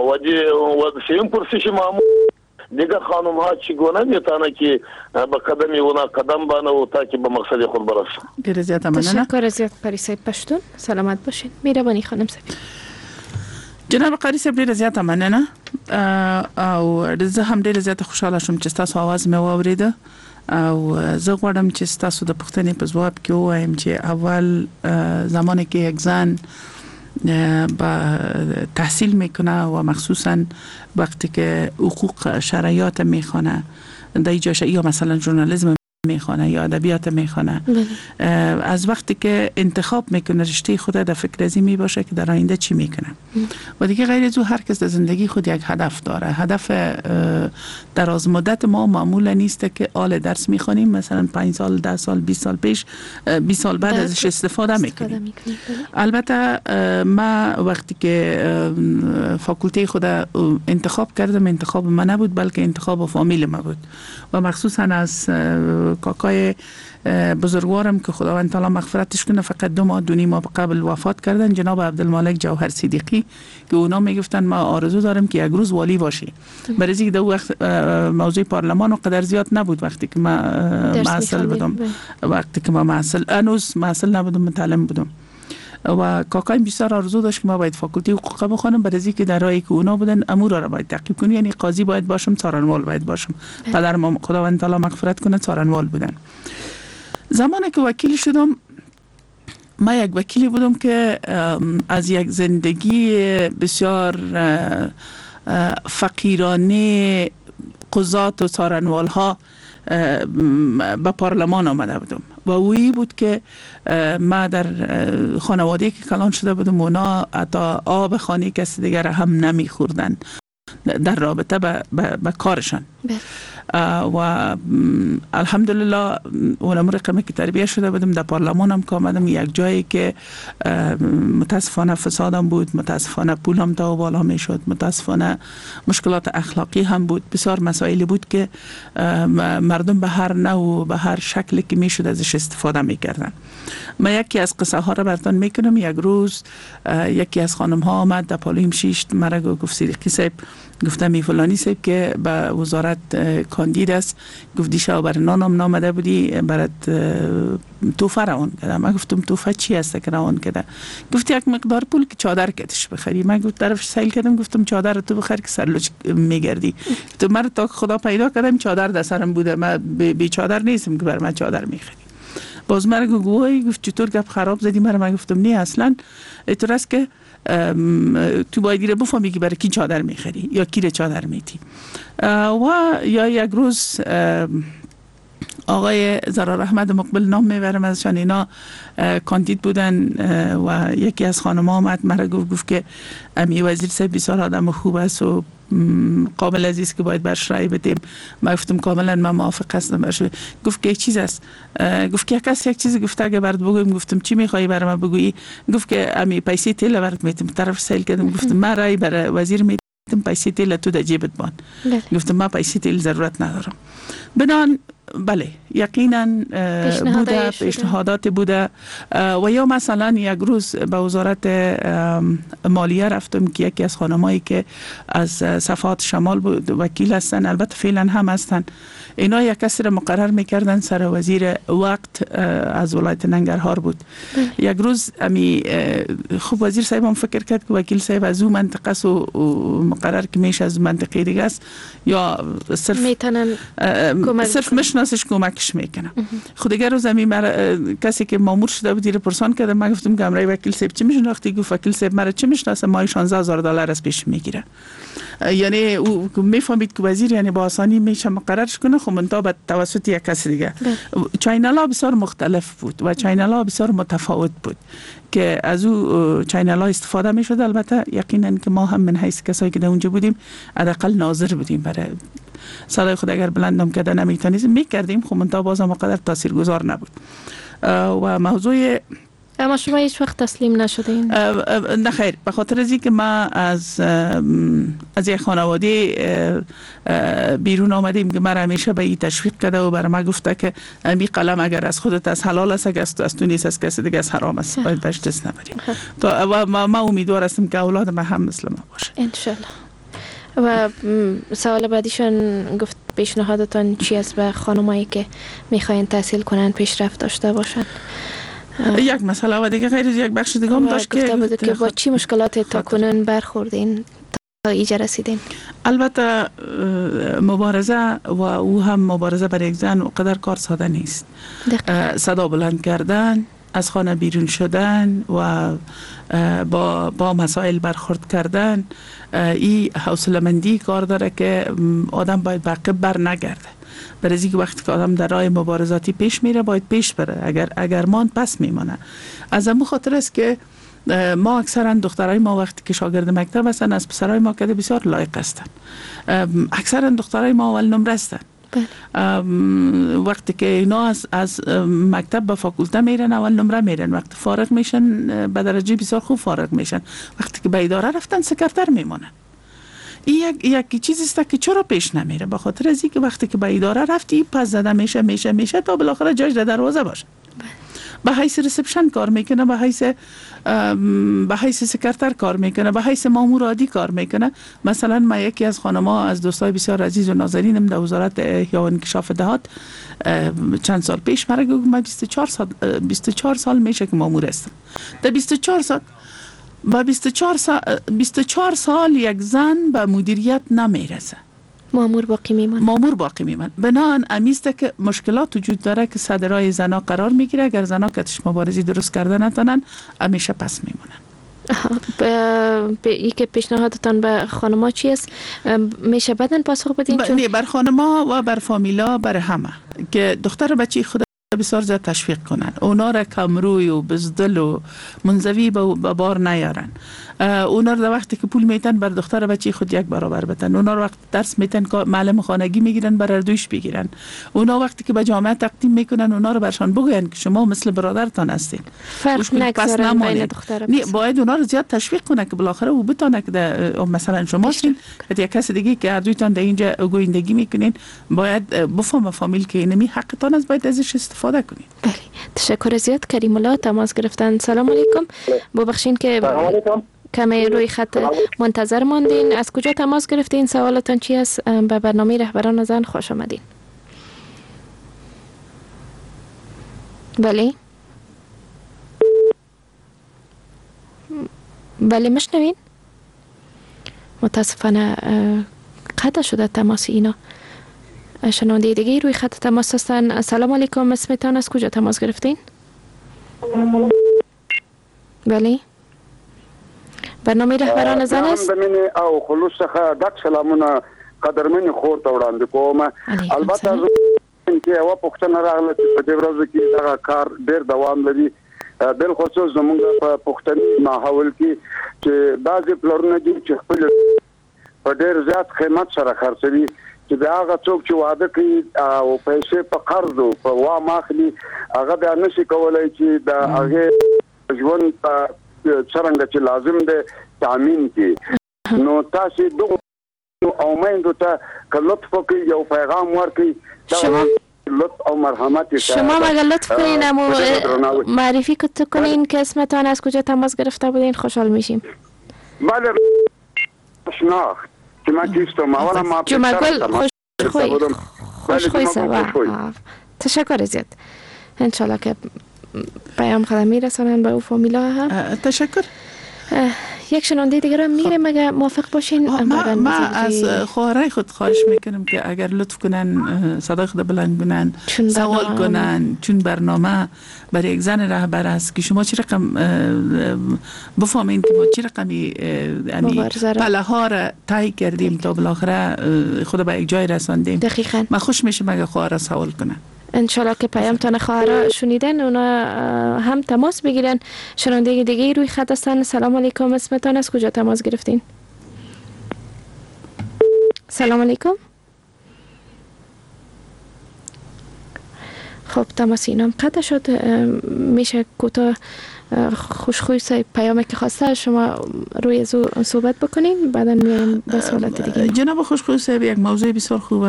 و سیم پرسش ما دیگه خانم ها چگونه میتونه که با قدمی اونا قدم بانه و تا که به مقصد خود برسه. تشکر از قاری صاحب پشتون. سلامت باشین. مهربانی خانم صاحب. جناب قاری صاحب ډیره زیاته مننه او زه هم ډیره زیاته خوشاله شوم چې تاسو आवाज مې واوریده او زه غواړم چې تاسو د پښتنې په ځواب کې وایم چې اول زمانی که یک زن با تحصیل میکنه و مخصوصا وقتی که حقوق شرعیات میخونه در جاش یا مثلا ژورنالیسم میخونه یا ادبیات میخونه از وقتی که انتخاب میکنه رشته خود در فکر ازی میباشه که در آینده چی میکنه و دیگه غیر از او هر کس در زندگی خود یک هدف داره. هدف دراز مدت ما معمولا نیست که آل درس میخونیم مثلا 5 سال 10 سال 20 سال پیش 20 سال بعد ازش استفاده میکنیم. البته ما وقتی که فاکولته خود انتخاب کردم انتخاب من نبود بلکه انتخاب فامیل ما بود و مخصوصا از کاکای بزرگوارم که خداوند تعالی مغفرتش کنه فقط 2 ماه 2.5 ماه قبل وفات کردن جناب عبدالمالک جوهر صدیقی که اونا میگفتن ما آرزو دارم که یک روز والی باشی برای اینکه در وقت موضوع پارلمان قدر زیاد نبود وقتی که ما معسل بودم وقتی که ما معسل نبودم متعلم بودم و کاکای بسیار آرزو داشت که ما باید فاکولته حقوق بخونم برای اینکه در راهی که اونا بودن امور را باید تعقیب کنیم یعنی قاضی باید باشم څارنوال باید باشم پدر ما خداوند تعالی مغفرت کنه څارنوال بودن. زمانی که وکیل شدم ما یک وکیلی بودم که از یک زندگی بسیار فقیرانه قضات و څارنوال ها به پارلمان آمده بودم و اویی بود که ما در خانواده که کلان شده بودم اونا حتی آب خانه کسی دیگر هم نمی خوردن در رابطه به کارشان و الحمدلله اون رقمی که تربیه شده بودم در پارلمان هم که آمدم یک جایی که متاسفانه فسادم بود متاسفانه پولم تا و بالا می شد متاسفانه مشکلات اخلاقی هم بود بسیار مسائلی بود که مردم به هر نوع به هر شکلی که می شد ازش استفاده می کردن. من یکی از قصه ها را براتون می کنم. یک روز یکی از خانم ها آمد در پالویم شیشت مرا گفت صدیقی صاحب گفتم ای فلانی صاحب که به وزارت کاندید است گفت دیشب بر نانم نامده بودی برات توفه روان کرده. من گفتم توفه چی است که روان کرده؟ گفت یک مقدار پول که چادر کتش بخری. من گفت طرفش سیل کردم گفتم چادر تو بخر که سرلوچ میگردی. تو من تا خدا پیدا کردم چادر در سرم بوده من بی چادر نیستم که بر من چادر میخری. باز مرا گفت چطور گپ خراب زدی؟ من گفتم نه اصلا اینطور است که تو باید دیره بفهمی که برای کی چادر میخری یا کی ره چادر میتی. و یا یک روز آقای زرار احمد مقبل نام میبرم ازشان اینا کاندید بودن و یکی از خانم ها آمد مرا گفت که امی وزیر صاحب بسیار آدم خوب است و قابل عزیز که باید برش رای بدیم. من گفتم کاملا من موافق هستم برش. گفت که یک چیز است. گفت که کس یک چیز گفته اگه برات بگویم. گفتم چی میخوایی برای من بگویی؟ گفت که امی پیسه تیل برات میتیم. طرف سیل کردم گفتم من رای برای وزیر میتیم پیسه تیل تو در جیبت بان. گفتم من پیسه تیل ضرورت ندارم. بنان بله یقینا بوده پیشنهادات بوده و یا مثلا یک روز به وزارت مالیه رفتم که یکی از خانمایی که از صفات شمال بود وکیل هستن البته فعلا هم هستن اینا یک کسی را مقرر میکردن سر وزیر وقت از ولایت ننگرهار بود. یک روز امی خوب وزیر صاحب هم فکر کرد که وکیل صاحب از اون منطقه سو مقرر که میشه از منطقه دیگه است یا صرف مشناسش کمکش میکنه. خود دیگر روز امی کسی که مامور شده بود پرسان کرد. من گفتم که امرای وکیل صاحب چی میشناختی؟ گفت وکیل صاحب مرا چی میشناسه؟ ماهی $16,000 از پیش میگیره. یعنی او میفهمید که وزیر یعنی با آسانی میشه مقررش کنه خب منتها به توسط یک کس دیگه. چینل ها بسیار مختلف بود و چینل ها بسیار متفاوت بود که از او چینل ها استفاده میشد. البته یقینا که ما هم من حیث کسایی که در اونجا بودیم حداقل ناظر بودیم برای صدای خود اگر بلندم کردن نمیتونیم میکردیم، خب منتها باز هم قدر تاثیرگذار نبود. و موضوع اما شما هیچ وقت تسلیم نشدین؟ نه خیر، به خاطر از اینکه ما از یک خانواده بیرون آمدیم که من همیشه به این تشویق کرده و برای ما گفته که این قلم اگر از خودت از حلال است، اگر از تو نیست از کسی دیگه از حرام است، باید بهش دست نبریم. و ما امیدوار هستیم که اولاد ما هم مثل ما باشه انشالله. و سوال بعدیشون گفت پیشنهادتان چی است به خانمایی که میخواین تحصیل کنن، پیشرفت داشته باشن؟ یک مسئله و دیگه غیر از یک بخش دیگه هم داشت که با چی مشکلاتی تا کنون برخوردین تا اینجا رسیدین؟ البته مبارزه و او هم مبارزه برای یک زن قدر کار ساده نیست. صدا بلند کردن، از خانه بیرون شدن و با مسائل برخورد کردن، این حوصله‌مندی کار داره که آدم باید به عقب بر نگرده. برای اینکه وقتی که آدم در راه مبارزاتی پیش میره باید پیش بره، اگر ماند پس میمانه. از همون خاطر است که ما اکثرا دخترای ما وقتی که شاگرد مکتب هستن از پسرای ما که بسیار لایق هستن. اکثرا دخترای ما اول نمره هستن. وقتی که اینا از مکتب به فاکولته میرن اول نمره میرن، وقتی فارغ میشن به درجه بسیار خوب فارغ میشن، وقتی که به اداره رفتن سکرتر میمونن. این یک چیزی است که چرا پیش نمیره؟ به خاطر از اینکه وقتی که به اداره رفتی پس زده میشه تا بالاخره جاش در دروازه باشه. به حیث ریسپشن کار میکنه، به حیث سکرتر کار میکنه، به حیث مامور عادی کار میکنه. مثلا ما یکی از خانم‌ها از دوستای بسیار عزیز و نازنینم در وزارت احیا و انکشاف دهات چند سال پیش مرا گفت من 24 سال میشه که مامور هستم. در 24 سال و 24 سال یک زن به مدیریت نمیرسه، مامور باقی میمونه. بنابراین امیسته که مشکلات وجود داره که صدرای زنا قرار میگیره. اگر زنا کتش مبارزی درست کرده نتونن همیشه پس میمونن. ای که پیشنهادتان به خانما چی است؟ میشه بدن پاسخ بدین؟ نه، بر خانما و بر فامیلا، بر همه که دختر بچه خود بسیار زیاد تشویق کنن، اونا را کمروی و بزدل و منزوی به بار نیارن. اونا را وقتی که پول میتن بر دختر بچه خود یک برابر بدن. اونا را وقتی درس میتن معلم خانگی میگیرن بر اردویش بگیرن. اونا وقتی که به جامعه تقدیم میکنن اونا را برشان بگوین که شما مثل برادرتان هستین، فرق نگذارن بین دختر نه، باید اونا را زیاد تشویق کنه که بالاخره او بتونه که مثلا شما هستین که یک کس دیگه که اردویتان در اینجا گویندگی میکنین باید بفهمه فامیل که اینمی حقتان است، باید ازش استفاده کنین. بله، تشکر زیاد. کریم الله تماس گرفتن. سلام علیکم. ببخشید که کمی روی خط منتظر ماندین. از کجا تماس گرفتین؟ سوالتان چی است؟ به برنامه رهبران زن خوش آمدین. بله مشنوین؟ متاسفانه قطع شده تماس اینا. شنونده دیگه روی خط تماس هستن. سلام علیکم، اسمتان از کجا تماس گرفتین؟ بله، برنامه رهبران زن است. او خلوص څخه ډک سلامونه قدرمن خور ته وړاندې کوم. البته چې یو پښتنه راغله چې په دې ورځو کې دا کار ډېر دوام لري، بل خصوص زموږ په پښتني ماحول کې چې بعضې پلرونه دي چې خپل په ډېر زیات قیمت سره خرڅوي، چې دا هغه څوک چې واده کوي او پیسې په قرض او په وام اخلي هغه بیا نشي کولی چې د هغې ژوند په څرنګه چې لازم دی تامین کړي. نو تاسې دغو او میندو ته که لطف وکړئ یو پیغام ورکړئ، لطف او مرحمت. شما مگه لطف کنین معرفی کنین که اسمتان از کجا تماس گرفته بودین؟ خوشحال میشیم. بله، شناخت که من کیستم اولا ما جمعگل خوشخوی سوا. تشکر زیاد. انشالله که پیام خدمی رسانن به او فامیلا هم. تشکر. یک شنونده دیگه رو میگیریم اگه موافق باشین. ما از خواهرای خود خواهش میکنم که اگر لطف کنن صدای خود بلند کنن، سوال کنن، چون برنامه برای یک زن رهبر است که شما چی رقم بفهمین که ما چی رقمی پله ها را طی کردیم تا بالاخره خود به یک جای رساندیم. دقیقاً. من خوش میشم اگر خواهر سوال کنن. انشالله که پیامتان خواهرها شنیدن اونا هم تماس بگیرن. شنونده دیگه روی خط هستن. سلام علیکم، اسمتان از کجا تماس گرفتین؟ سلام علیکم. خب تماس اینام قطع شد. میشه کوتاه خوشخوی صاحب پیامی که خواسته شما روی از صحبت بکنین بعدا میایم به سوالات دیگه. جناب خوشخوی صاحب یک موضوع بسیار خوب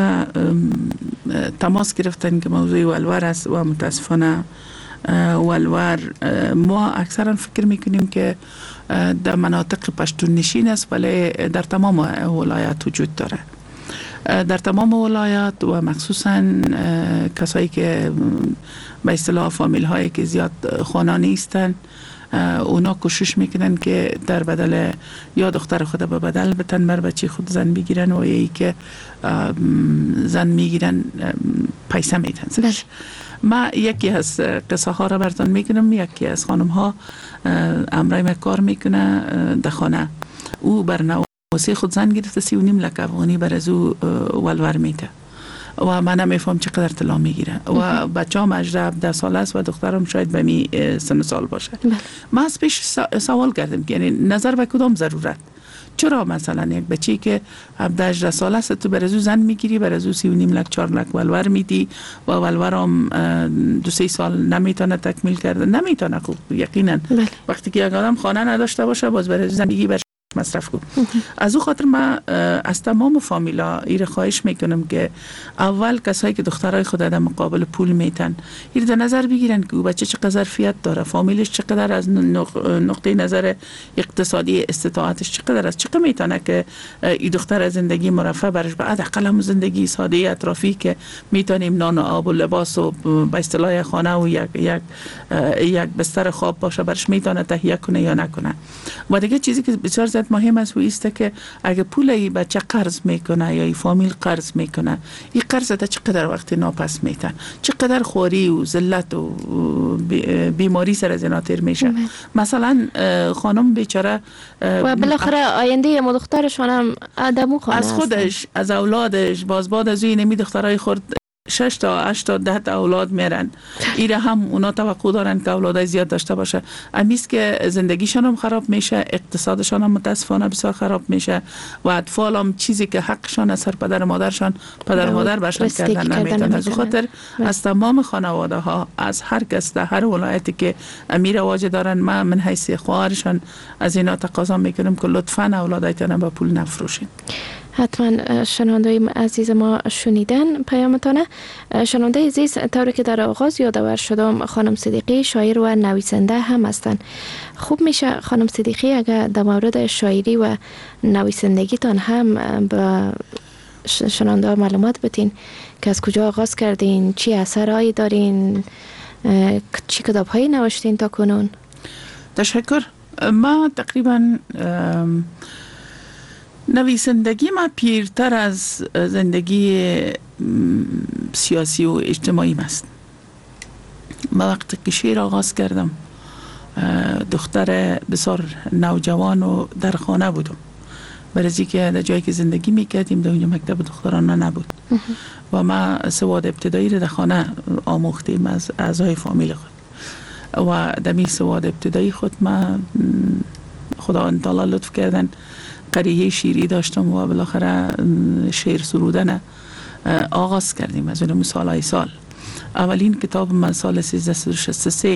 تماس گرفتن که موضوع ولور است و متاسفانه ولور ما اکثرا فکر میکنیم که در مناطق پشتون نشین است ولی در تمام ولایات وجود داره. در تمام ولایات و مخصوصا کسایی که به اصطلاح فامیل هایی که زیاد خانه نیستن اونا کوشش میکنن که در بدل یا دختر خود به بدل بتن بر بچه خود زن بگیرن و یکی که زن میگیرن پیسه میدن. ما یکی از قصه ها را براتون میکنم. یکی از خانم ها امرای کار میکنه در خانه، او بر نواسه خود زن گرفته 3.5 لک افغانی بر از او ولور میده و من نمیفهم چقدر طلا میگیره و بچه‌ام 18 ساله است و دخترم شاید به می سن سال باشه. ما از پیش سوال کردم که یعنی نظر به کدام ضرورت، چرا مثلا یک بچه‌ای که 18 ساله است تو بر از زن میگیری، بر از 3.5 لک 4 لک ولور میدی و ولورم 2-3 سال نمیتونه تکمیل کرده، نمیتونه. خوب یقینا وقتی که یک آدم خانه نداشته باشه باز بر از زن میگی مصرف کن. از او خاطر من از تمام فامیلا ایره خواهش میکنم که اول کسایی که دخترای خود در مقابل پول میتن ایره در نظر بگیرن که او بچه چقدر ظرفیت داره، فامیلش چقدر از نقطه نظر اقتصادی استطاعتش چقدر است، چقدر میتونه که این دختر از زندگی مرفه برش به حداقل هم زندگی ساده اطرافی که میتونیم نان و آب و لباس و به اصطلاح خانه و یک بستر خواب باشه برش میتونه تهیه کنه یا نکنه. و دیگه چیزی که بسیار مهم است و ایسته که اگه پولی بچه قرض میکنه یا ای فامیل قرض میکنه، این قرض تا چقدر وقتی ناپس میتن، چقدر خوری و ذلت و بیماری سر از اینا تیر میشه. مثلا خانم بیچاره و بالاخره آینده دخترشون هم آدمو خانه از خودش از اولادش باز بعد از این نمی دخترای خورد 6 تا 8 تا 10 تا اولاد میرن، ایره هم اونا توقع دارن که اولادای زیاد داشته باشه. امیست که زندگیشون هم خراب میشه، اقتصادشون هم متاسفانه بسیار خراب میشه و اطفال هم چیزی که حقشان از سر پدر مادرشان پدر مادر برشان کردن نمیتونن. از خاطر از تمام خانواده ها از هر کس در هر ولایتی که امیر واجه دارن من حیث خواهرشان از اینا تقاضا میکنم که لطفاً اولادایتان با پول نفروشین. حتما شنوندای عزیز ما شنیدن پیامتانه. شنونده عزیز طوری که در آغاز یادآور شدم خانم صدیقی شاعر و نویسنده هم هستند. خوب میشه خانم صدیقی اگر در مورد شاعری و نویسندگیتان هم به شنونده معلومات بتین که از کجا آغاز کردین، چی اثرهایی دارین، چی کتاب‌هایی نوشتین تا کنون؟ تشکر. ما تقریبا نویسندگی ما پیرتر از زندگی سیاسی و اجتماعی است. ما وقتی که شعر آغاز کردم دختر بسیار نوجوان و در خانه بودم، برای که در جایی که زندگی میکردیم در اونجا مکتب دخترانه نبود و ما سواد ابتدایی رو در خانه آموختیم از اعضای فامیل خود و در می سواد ابتدایی خود ما خدا تعالی لطف کردن قریه شیری داشتم و بالاخره شعر سرودن آغاز کردیم از اون سالهای سال. اولین کتاب من سال 1363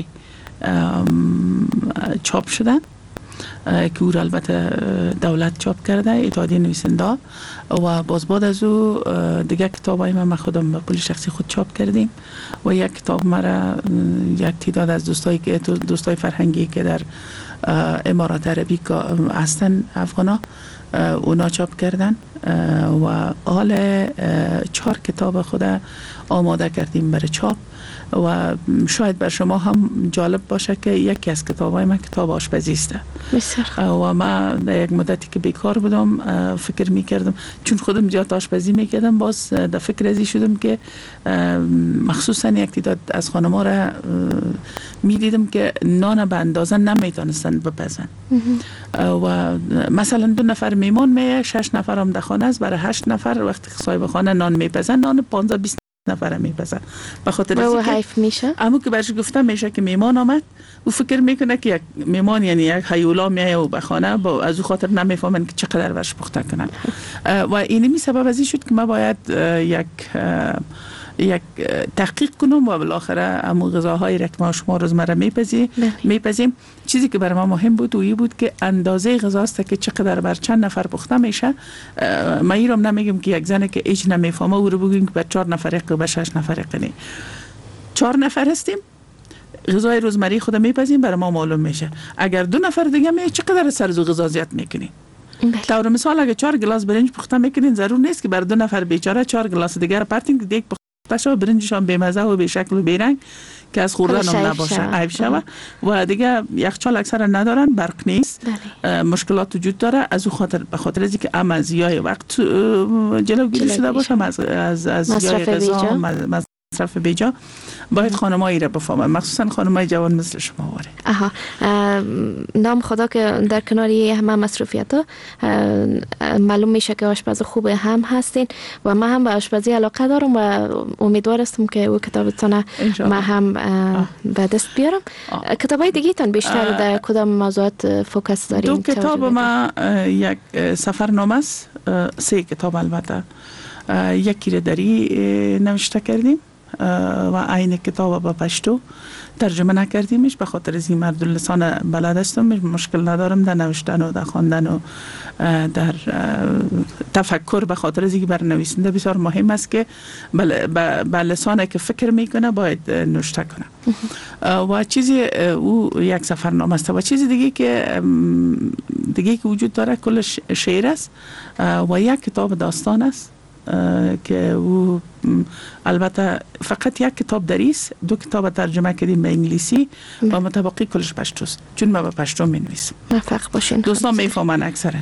چاپ شده که او البته دولت چاپ کرده، اتحادیه نویسنده، و باز بعد از او دیگه کتابای من خودم به پول شخصی خود چاپ کردیم و یک کتاب مرا یک تعداد از دوستای فرهنگی که در امارات عربی هستن افغانا اونا چاپ کردن و حال 4 کتاب خود آماده کردیم برای چاپ و شاید بر شما هم جالب باشه که یکی از کتابای من کتاب آشپزی است و من در یک مدتی که بیکار بودم فکر میکردم، چون خودم زیاد آشپزی میکردم، باز در فکر ازی شدم که مخصوصا یک تعداد از خانم‌ها را میدیدم که نان به اندازه نمیتونستن بپزن و مثلا 2 نفر میمان میه 6 نفر هم در خانه است، برای 8 نفر وقتی صاحب خانه نان میپزن نان 15-20 نفر میپزن. به خاطر از حیف میشه اما که برش گفتم میشه که میمان آمد او فکر میکنه که یک میمان یعنی یک هیولا میایه و به خانه با از او خاطر نمیفهمن که چقدر ورش پخته کنن و اینمی سبب ازی شد که ما باید یک یک تحقیق کنم و بالاخره امو غذاهایی را که ما شما روزمره میپزیم. چیزی که برای ما مهم بود این بود که اندازه غذاست که چقدر بر چند نفر پخته میشه. ما ایرم نمیگم که یک زنه که هیچ نمیفهمه او رو بگیم که بر 4 نفر و بر 6 نفر نه. 4 نفر هستیم، غذای روزمره خود میپزیم، برای ما معلوم میشه. اگر 2 نفر دیگه چقدر سرزو غذا زیاد میکنیم. طور مثال اگه 4 گلاس برنج پخته میکنین، ضرور نیست که بر 2 نفر بیچاره 4 گلاس دیگر پرتین که دیگه پخته شو برنجشان به مزه و به شکل و به رنگ که از خوردن هم نباشه، عیب شوه و دیگه یخچال اکثر ندارن، برق نیست، مشکلات وجود داره. از اون خاطر به خاطر از اینکه از یای وقت جلوگیری شده باشه از یای غذا مصرف بیجا، باید خانمایی را بفهمن، مخصوصا خانمای جوان مثل شما واره. نام خدا که در کناری همه مصروفیت ها معلوم میشه که آشپز خوب هم هستین و من هم به آشپزی علاقه دارم و امیدوار هستم که او کتابتون ما هم به دست بیارم. کتابای دیگه تان بیشتر در کدام موضوعات فوکس دارین؟ 2 کتاب ما، یک سفرنامه است، 3 کتاب البته، یکی را دری نوشته کردیم و عین کتاب به پشتو ترجمه نکردیمش، به خاطر از این مردم لسان بلد هستم، مشکل ندارم در نوشتن و در خواندن و در تفکر، به خاطر از اینکه بر نویسنده بسیار مهم است که به لسانی که فکر میکنه باید نوشته کنه. و چیزی او یک سفرنامه است و چیزی دیگه که وجود داره کلش شعر است و یک کتاب داستان است که او البته فقط یک کتاب دریست، 2 کتاب ترجمه کردیم به انگلیسی و متبقی کلش پشتوست، چون ما به پشتو می‌نویسیم. موفق باشین. دوستان میفهمن اکثرا.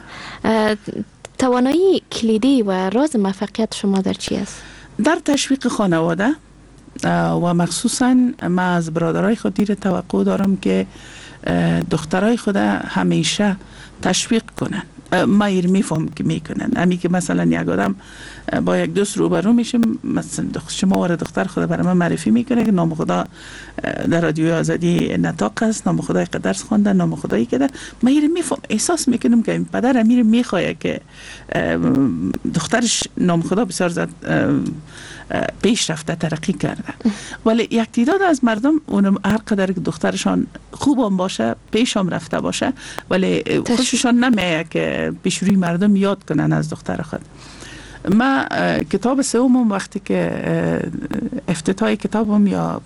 توانایی کلیدی و راز موفقیت شما در چی است؟ در تشویق خانواده و مخصوصا ما از برادرای خود دیر توقع دارم که دخترای خود همیشه تشویق کنن. ما ایر میفهم که میکنن، امی که مثلا یک آدم با یک دوست روبرو میشه، مثلا شما وارد دختر خود برای من معرفی میکنه که نام خدا در رادیوی آزادی نطاق است، نام خدای درس خوانده، نام خدایی کده، ما ایر میفهم، احساس میکنم که این پدر امیر میخواه که دخترش نام خدا بسیار زد پیش رفته، ترقی کرده. ولی یک تعداد از مردم اونم هر قدر که دخترشان خوبم باشه، پیشم رفته باشه، ولی خوششان نمیه که پیشروی مردم یاد کنن از دختر خود. ما کتاب سومم وقتی که افتتاح کتابم یا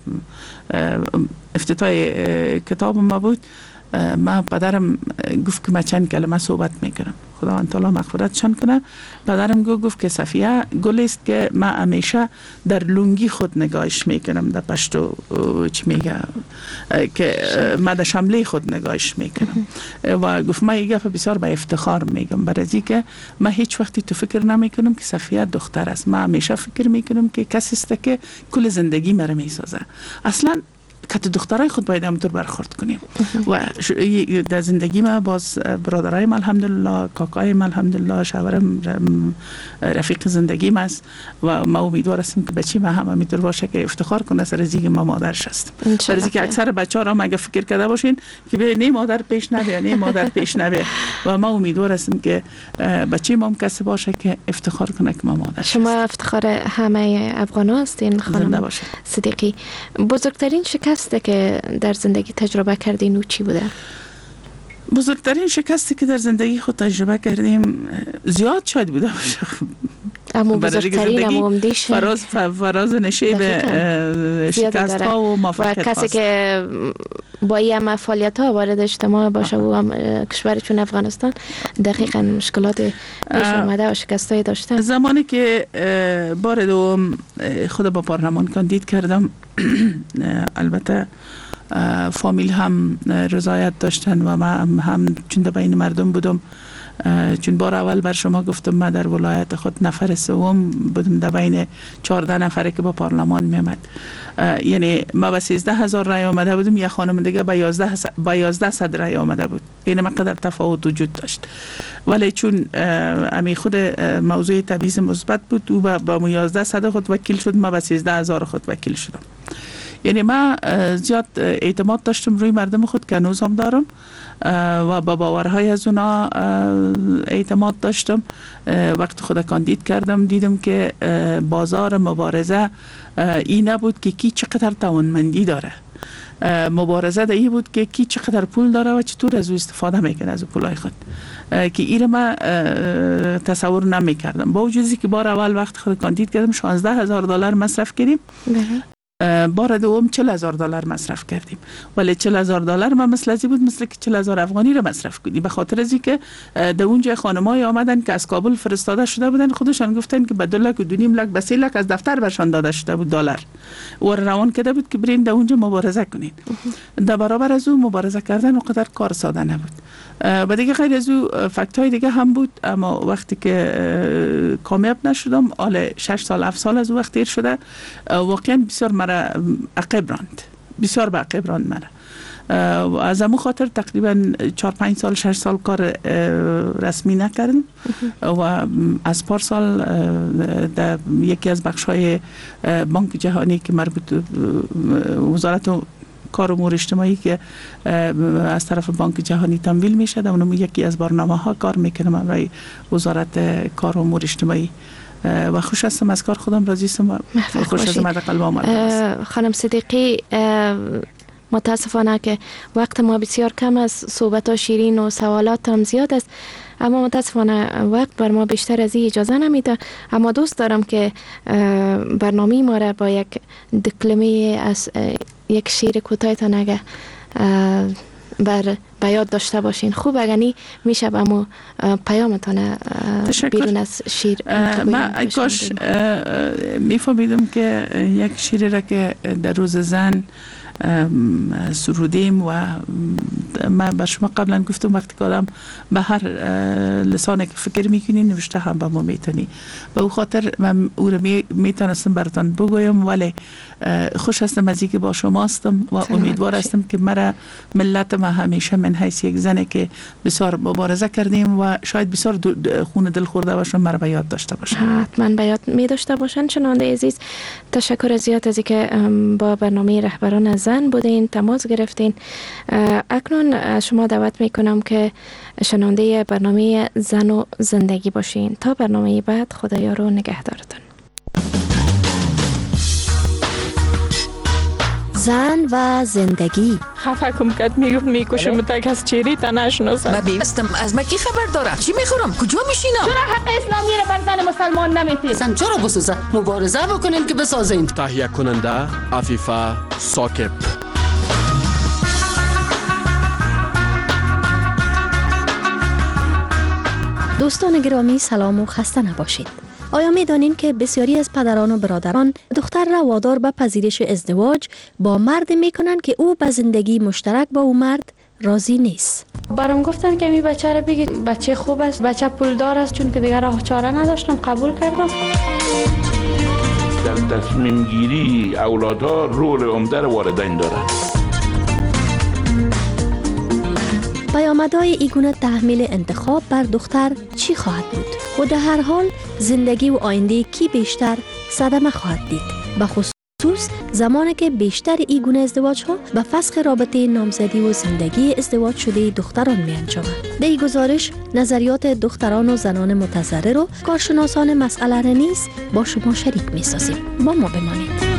افتتاح کتابم ما بود، ما پدرم گفت که من چند کلمه صحبت میکنم، خداوند تعالی مغفرتشان کنه. پدرم گفت که صفیه گل است که من همیشه در لنگی خود نگاهش میکنم، در پشتو چی میگه که من در شمله خود نگاهش میکنم و گفت من یه بسیار به افتخار میگم، برای از اینکه من هیچ وقتی تو فکر نمیکنم که صفیه دختر است، من همیشه فکر میکنم که کسی است که کل زندگی مرا میسازه. اصلا که دخترای خود باید همونطور برخورد کنیم و در زندگی ما باز برادرایم الحمدلله، کاکایم الحمدلله، شوهرم رفیق زندگیم است و ما امیدوار هستیم که بچی ما هم همینطور باشه که افتخار کنه سر از اینکه ما مادرش هستم. سر از اینکه اکثر بچه‌ها هم اگه فکر کرده باشین که نه مادر پیش نبه، نه مادر پیش نبه، و ما امیدوار هستیم که بچی ما هم کسی باشه که افتخار کنه که ما مادرش. شما افتخار همه افغانا هستین خانم صدیقی. بزرگترین شکستی که در زندگی تجربه کردین و چی بوده؟ بزرگترین شکستی که در زندگی خود تجربه کردیم زیاد شاید بوده باشه، اما بزرگترین عمدیش فراز نشیب شکست ها و موفقیت و کسی که با این فعالیت ها وارد اجتماع باشه و هم کشور چون افغانستان دقیقاً مشکلات پیش اومده و شکست های داشته. زمانی که بار دوم خود با پارلمان کاندید کردم، البته فامیل هم رضایت داشتن و من هم چون در بین مردم بودم، چون بار اول بر شما گفتم من در ولایت خود نفر سوم بودم در بین 14 نفره که با پارلمان میامد، یعنی ما به 13,000 رای آمده بودم، یک خانم دیگه به 1100 رای آمده بود، این مقدار تفاوت وجود داشت. ولی چون امی خود موضوع تبعیض مثبت بود، او با 1100 خود وکیل شد، ما به 13,000 خود وکیل شدم. یعنی من زیاد اعتماد داشتم روی مردم خود که هنوز هم دارم و با باورهای از اونا اعتماد داشتم. وقت خود کاندید کردم دیدم که بازار مبارزه این نبود که کی چقدر توانمندی داره، مبارزه ده ای بود که کی چقدر پول داره و چطور از او استفاده میکنه از پولای خود، که این ما تصور نمیکردم. با وجودی که بار اول وقت خود کاندید کردم $16,000 مصرف کردیم، بار دوم $40,000 مصرف کردیم، ولی $40,000 ما مثل ازی بود مثل که 40,000 افغانی رو مصرف کنیم، به خاطر ازی که در اونجا خانمای آمدن که از کابل فرستاده شده بودن، خودشان گفتن که به 2 لک و 2.5 لک به 3 لک از دفتر برشان داده شده بود دلار و روان کرده بود که برین در اونجا مبارزه کنین. در برابر از اون مبارزه کردن اونقدر کار ساده نبود. و دیگه غیر از او فکت های دیگه هم بود، اما وقتی که کامیاب نشدم، حالا 6 سال 7 سال از اون وقت دیر شده، واقعا بسیار مرا عقب راند، بسیار به عقب راند مرا. از همون خاطر تقریبا 4-5 سال 6 سال کار رسمی نکردم و از پارسال در یکی از بخش های بانک جهانی که مربوط وزارت کار امور اجتماعی که از طرف بانک جهانی تمویل میشه، در اونم یکی از برنامه ها کار میکنم برای وزارت کار امور اجتماعی و خوش هستم از کار خودم، راضی هستم و خوش هستم از قلب آمد. خانم صدیقی، متاسفانه که وقت ما بسیار کم است، صحبت ها شیرین و سوالات هم زیاد است، اما متاسفانه وقت بر ما بیشتر از این اجازه نمیده. اما دوست دارم که برنامه ما را با یک دکلمه از یک شعر کوتاهتان اگه به یاد داشته باشین خوب، اگه میشه به امو پیامتان بیرون از شیر. من کاش میفهمیدم که یک شیر را که در روز زن سرودیم و من بر شما قبلا گفتم وقتی که آدم به هر لسانی که فکر میکنی نوشته هم به ما میتونی، به او خاطر من او رو میتونستم براتان بگویم، ولی خوش هستم از اینکه با شما هستم و امیدوار هستم که مرا ملت ما همیشه من حیث یک زنی که بسیار مبارزه کردیم و شاید بسیار خون دل خورده باشم مرا به یاد داشته باشن. حتما به یاد می داشته باشن. شنونده عزیز، تشکر زیاد از اینکه با برنامه رهبران زن بودین، تماس گرفتین. اکنون شما دعوت میکنم که شنونده برنامه زن و زندگی باشین. تا برنامه بعد، خدایا رو نگهدارتون. زن و زندگی. خفه کم کد میکشم تک از چیری تا نشناسم. من بیستم از مکی خبر دارم. چی میخورم؟ کجا میشینم؟ چرا حق اسلامی رو بر زن مسلمان نمیتید؟ زن چرا بسازه؟ مبارزه بکنین که بسازین. تهیه کننده عفیفه ساکب. دوستان گرامی، سلام و خسته نباشید. آیا می دانین که بسیاری از پدران و برادران دختر را وادار به پذیرش ازدواج با مرد می کنند که او به زندگی مشترک با او مرد راضی نیست؟ برام گفتن که می بچه را بگید بچه خوب است، بچه پولدار است، چون که دیگر راه چاره نداشتم قبول کردم. در تصمیم گیری اولادها رول عمده را والدین دارند. پیامدهای اینگونه تحمیل انتخاب بر دختر چی خواهد بود؟ و در هر حال زندگی و آینده کی بیشتر صدمه خواهد دید؟ به خصوص زمانی که بیشتر اینگونه ازدواج ها به فسخ رابطه نامزدی و زندگی ازدواج شده دختران می انجامند. در این گزارش نظریات دختران و زنان متضرر و کارشناسان مسئله را نیز با شما شریک می سازیم. با ما بمانید.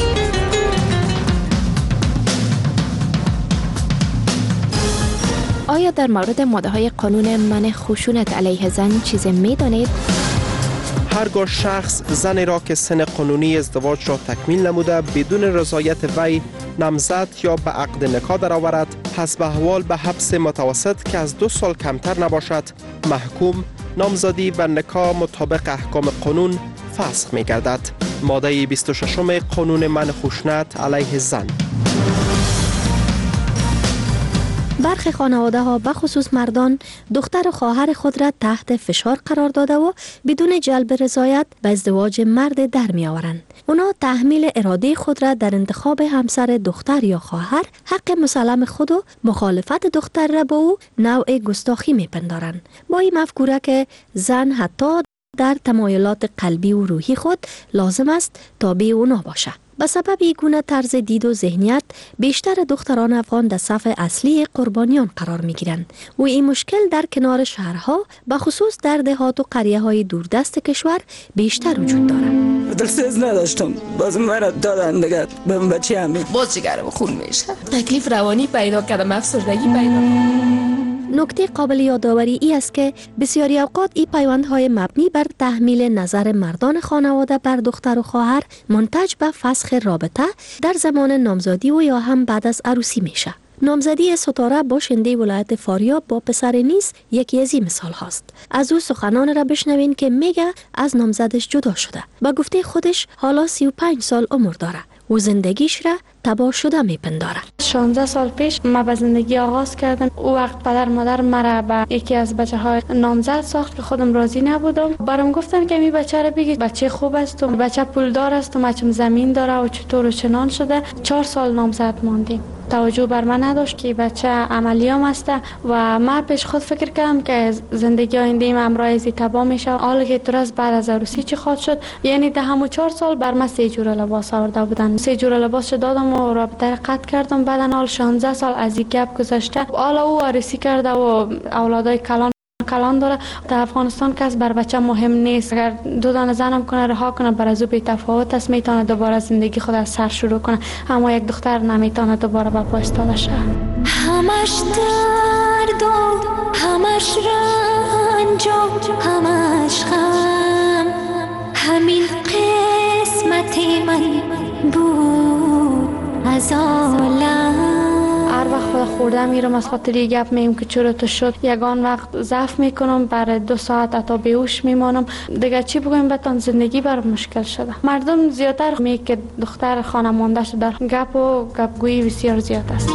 آیا در مورد ماده‌های قانون منع خشونت علیه زن چیزی می‌دانید؟ هرگاه شخص زنی را که سن قانونی ازدواج را تکمیل نموده بدون رضایت وی نامزد یا به عقد نکاح درآورد، پس به احوال به حبس متوسط که از 2 سال کمتر نباشد محکوم، نامزدی و نکاح مطابق احکام قانون فسخ می‌گردد. ماده 26 قانون منع خشونت علیه زن. برخی خانواده ها به خصوص مردان دختر و خواهر خود را تحت فشار قرار داده و بدون جلب رضایت به ازدواج مرد در می آورند. اونا تحمیل اراده خود را در انتخاب همسر دختر یا خواهر، حق مسلم خود و مخالفت دختر را با او نوع گستاخی می پندارند. با این مفکوره که زن حتی در تمایلات قلبی و روحی خود لازم است تابع اونا باشه. به سبب این گونه طرز دید و ذهنیت بیشتر دختران افغان در صف اصلی قربانیان قرار می گیرند و این مشکل در کنار شهرها به خصوص در دهات و قریه های دوردست کشور بیشتر وجود دارد. دلسوز نداشتم، باز مرا دادن دیگه به بچه همین باز جگرم خون میشه، تکلیف روانی پیدا کردم، افسردگی پیدا. نکته قابل یادآوری ای است که بسیاری اوقات این پیوندهای مبنی بر تحمیل نظر مردان خانواده بر دختر و خواهر منتج به فسخ رابطه در زمان نامزادی و یا هم بعد از عروسی میشه. نامزدی ستاره باشنده ولایت فاریاب با پسر نیز یکی از این مثال هاست. از او سخنان را بشنوین که میگه از نامزدش جدا شده. با گفته خودش حالا 35 سال عمر داره و زندگیش را تباه شده میپنداره. 16 سال پیش ما به زندگی آغاز کردم. او وقت پدر مادر مرا به یکی از بچه های نامزد ساخت که خودم راضی نبودم. برام گفتن که می بچه را بگید بچه خوب است و بچه پولدار است و مچم زمین داره و چطور و چنان شده. 4 سال نامزد ماندیم. توجه بر من نداشت که بچه عملیام است و من پیش خود فکر کردم که زندگی آینده ایم امرایزی تباه میشه. حالا که درست بعد از عروسی چی خواهد شد؟ یعنی ده همون 4 سال بر من 3 جور لباس آورده بودن. 3 جور لباس دادم و رابطه قطع کردم. بعد حال 16 سال از این گپ گذشته. حالا او عروسی کرده و اولادای کلان داره. در افغانستان کس بر بچه مهم نیست. اگر 2 دانه زنم کنه رها کنه بر از او بی تفاوت است، میتونه دوباره زندگی خود از سر شروع کنه، اما یک دختر نمیتونه دوباره به پا ایستاده شه. همش درد و همش رنج و همش غم، همین قسمت من بود از عالم. هر وقت خود خورده میرم از خاطر گپ میم که چرا تو شد، یگان وقت ضعف میکنم، برای 2 ساعت حتی بیهوش میمانم. دیگه چی بگویم بتان زندگی برام مشکل شده. مردم زیادتر میگه که دختر خانمانده شده، گپ و گپگویی بسیار زیاد است.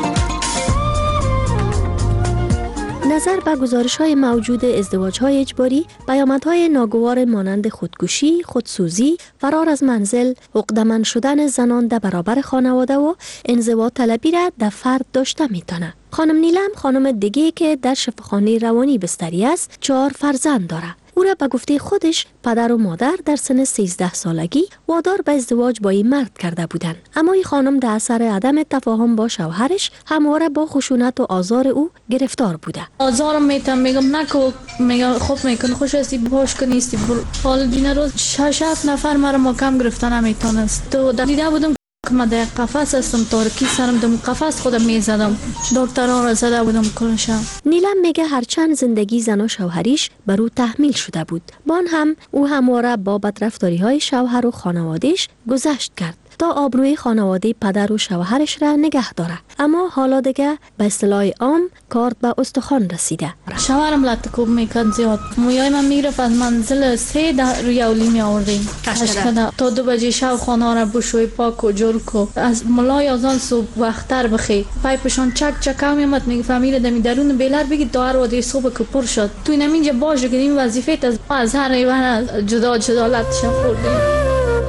نظر به گزارش‌های موجود ازدواج‌های اجباری، پیامدهای ناگوار مانند خودکشی، خودسوزی، فرار از منزل، عقده‌مند شدن زنان در برابر خانواده و انزوا طلبی را در فرد داشته می‌تونه. خانم نیلم خانم دیگه که در شفاخانه روانی بستری است، 4 فرزند داره. او را به گفته خودش پدر و مادر در سن 13 سالگی وادار به ازدواج با این مرد کرده بودند، اما این خانم در اثر عدم تفاهم با شوهرش همواره با خشونت و آزار او گرفتار بوده. آزارم میگم نکو، میگم خوب میکن، خوش هستی باش کنیستی. حال دین روز 6-7 نفر مرا محکم گرفتن نمیتونست. تو دیده بودم که من در قفس هستم، تارکی سرم دم قفس خودم میزدم، دکتران را زده بودم کلشم. نیلم میگه هرچند زندگی زن و شوهریش بر او تحمیل شده بود، بان هم او همواره با بدرفتاری های شوهر و خانوادهش گذشت کرد تا آبروی خانواده پدر و شوهرش را نگه داره. اما حالا دیگه به اصطلاح عام کارت به استخوان رسیده. شوهرم لطکوب میکرد زیاد. مویای من میرفت از منزل 3 روی اولی می آوردیم کشکده تا 2 بجه شب خانه را بشوی پاک و جور کو. از ملای آزان صبح وقتر بخی پایپشان چک میامد. میگه فامیل دمی درون بیلر بگید تا هر وقت صبح که پر شد تو نمینجا باش که این وظیفه از هر ایوان جدا لطش خوردیم.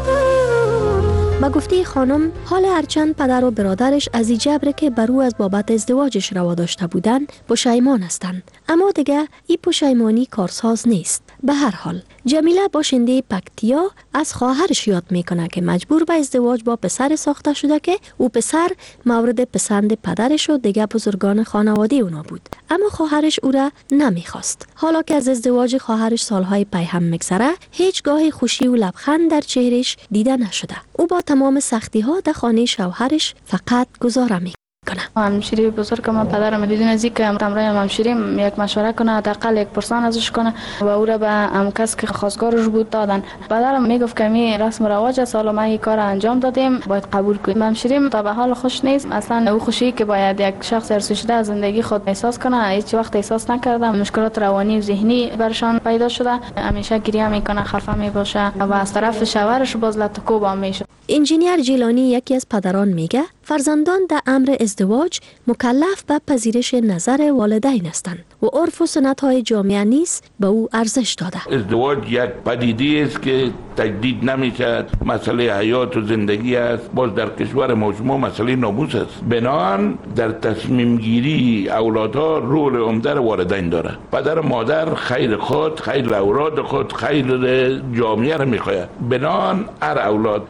با گفته خانم، حال هرچند پدر و برادرش از این جبر که بر او از بابت ازدواجش روا داشته بودن پشیمان هستند، اما دیگه این پشیمانی کارساز نیست. به هر حال جمیله باشنده پکتیا از خواهرش یاد میکنه که مجبور به ازدواج با پسر ساخته شده که او پسر مورد پسند پدرش و دیگه بزرگان خانواده اونا بود، اما خواهرش او را نمیخواست. حالا که از ازدواج خواهرش سالهای پی هم میگذره، هیچگاه خوشی و لبخند در چهرش دیده نشده. او با تمام سختی ها در خانه شوهرش فقط گذاره میکنه. همشیری بزرگ من پدرم بدون از اینکه امرای همشیری یک مشوره کنه، حداقل 1% ازش کنه و او را به هم کس که خواستگارش بود دادن. پدرم میگفت که می رسم رواج است، حالا ما این کار انجام دادیم باید قبول کنیم. همشیری تا به حال خوش نیست. اصلا او خوشی که باید یک شخص ارث شده از زندگی خود احساس کنه هیچ وقت احساس نکردم. مشکلات روانی و ذهنی برشان پیدا شده، همیشه گریه میکنه، خفه میباشه و از طرف شوهرش باز لطکوب هم میشه. انجینیر جیلانی یکی از پدران میگه فرزندان در امر ازدواج مکلف به پذیرش نظر والدین هستند و عرف و سنت‌های جامعه نیز به او ارزش داده. ازدواج یک پدیده است که تجدید نمیشه، مسئله حیات و زندگی است. باز در کشور ما شما مسئله ناموس است. بنابراین در تصمیم گیری اولادها رول عمده والدین داره. پدر و مادر خیر خود، خیر اولاد خود، خیر جامعه را میخواد. بنابراین هر اولاد باید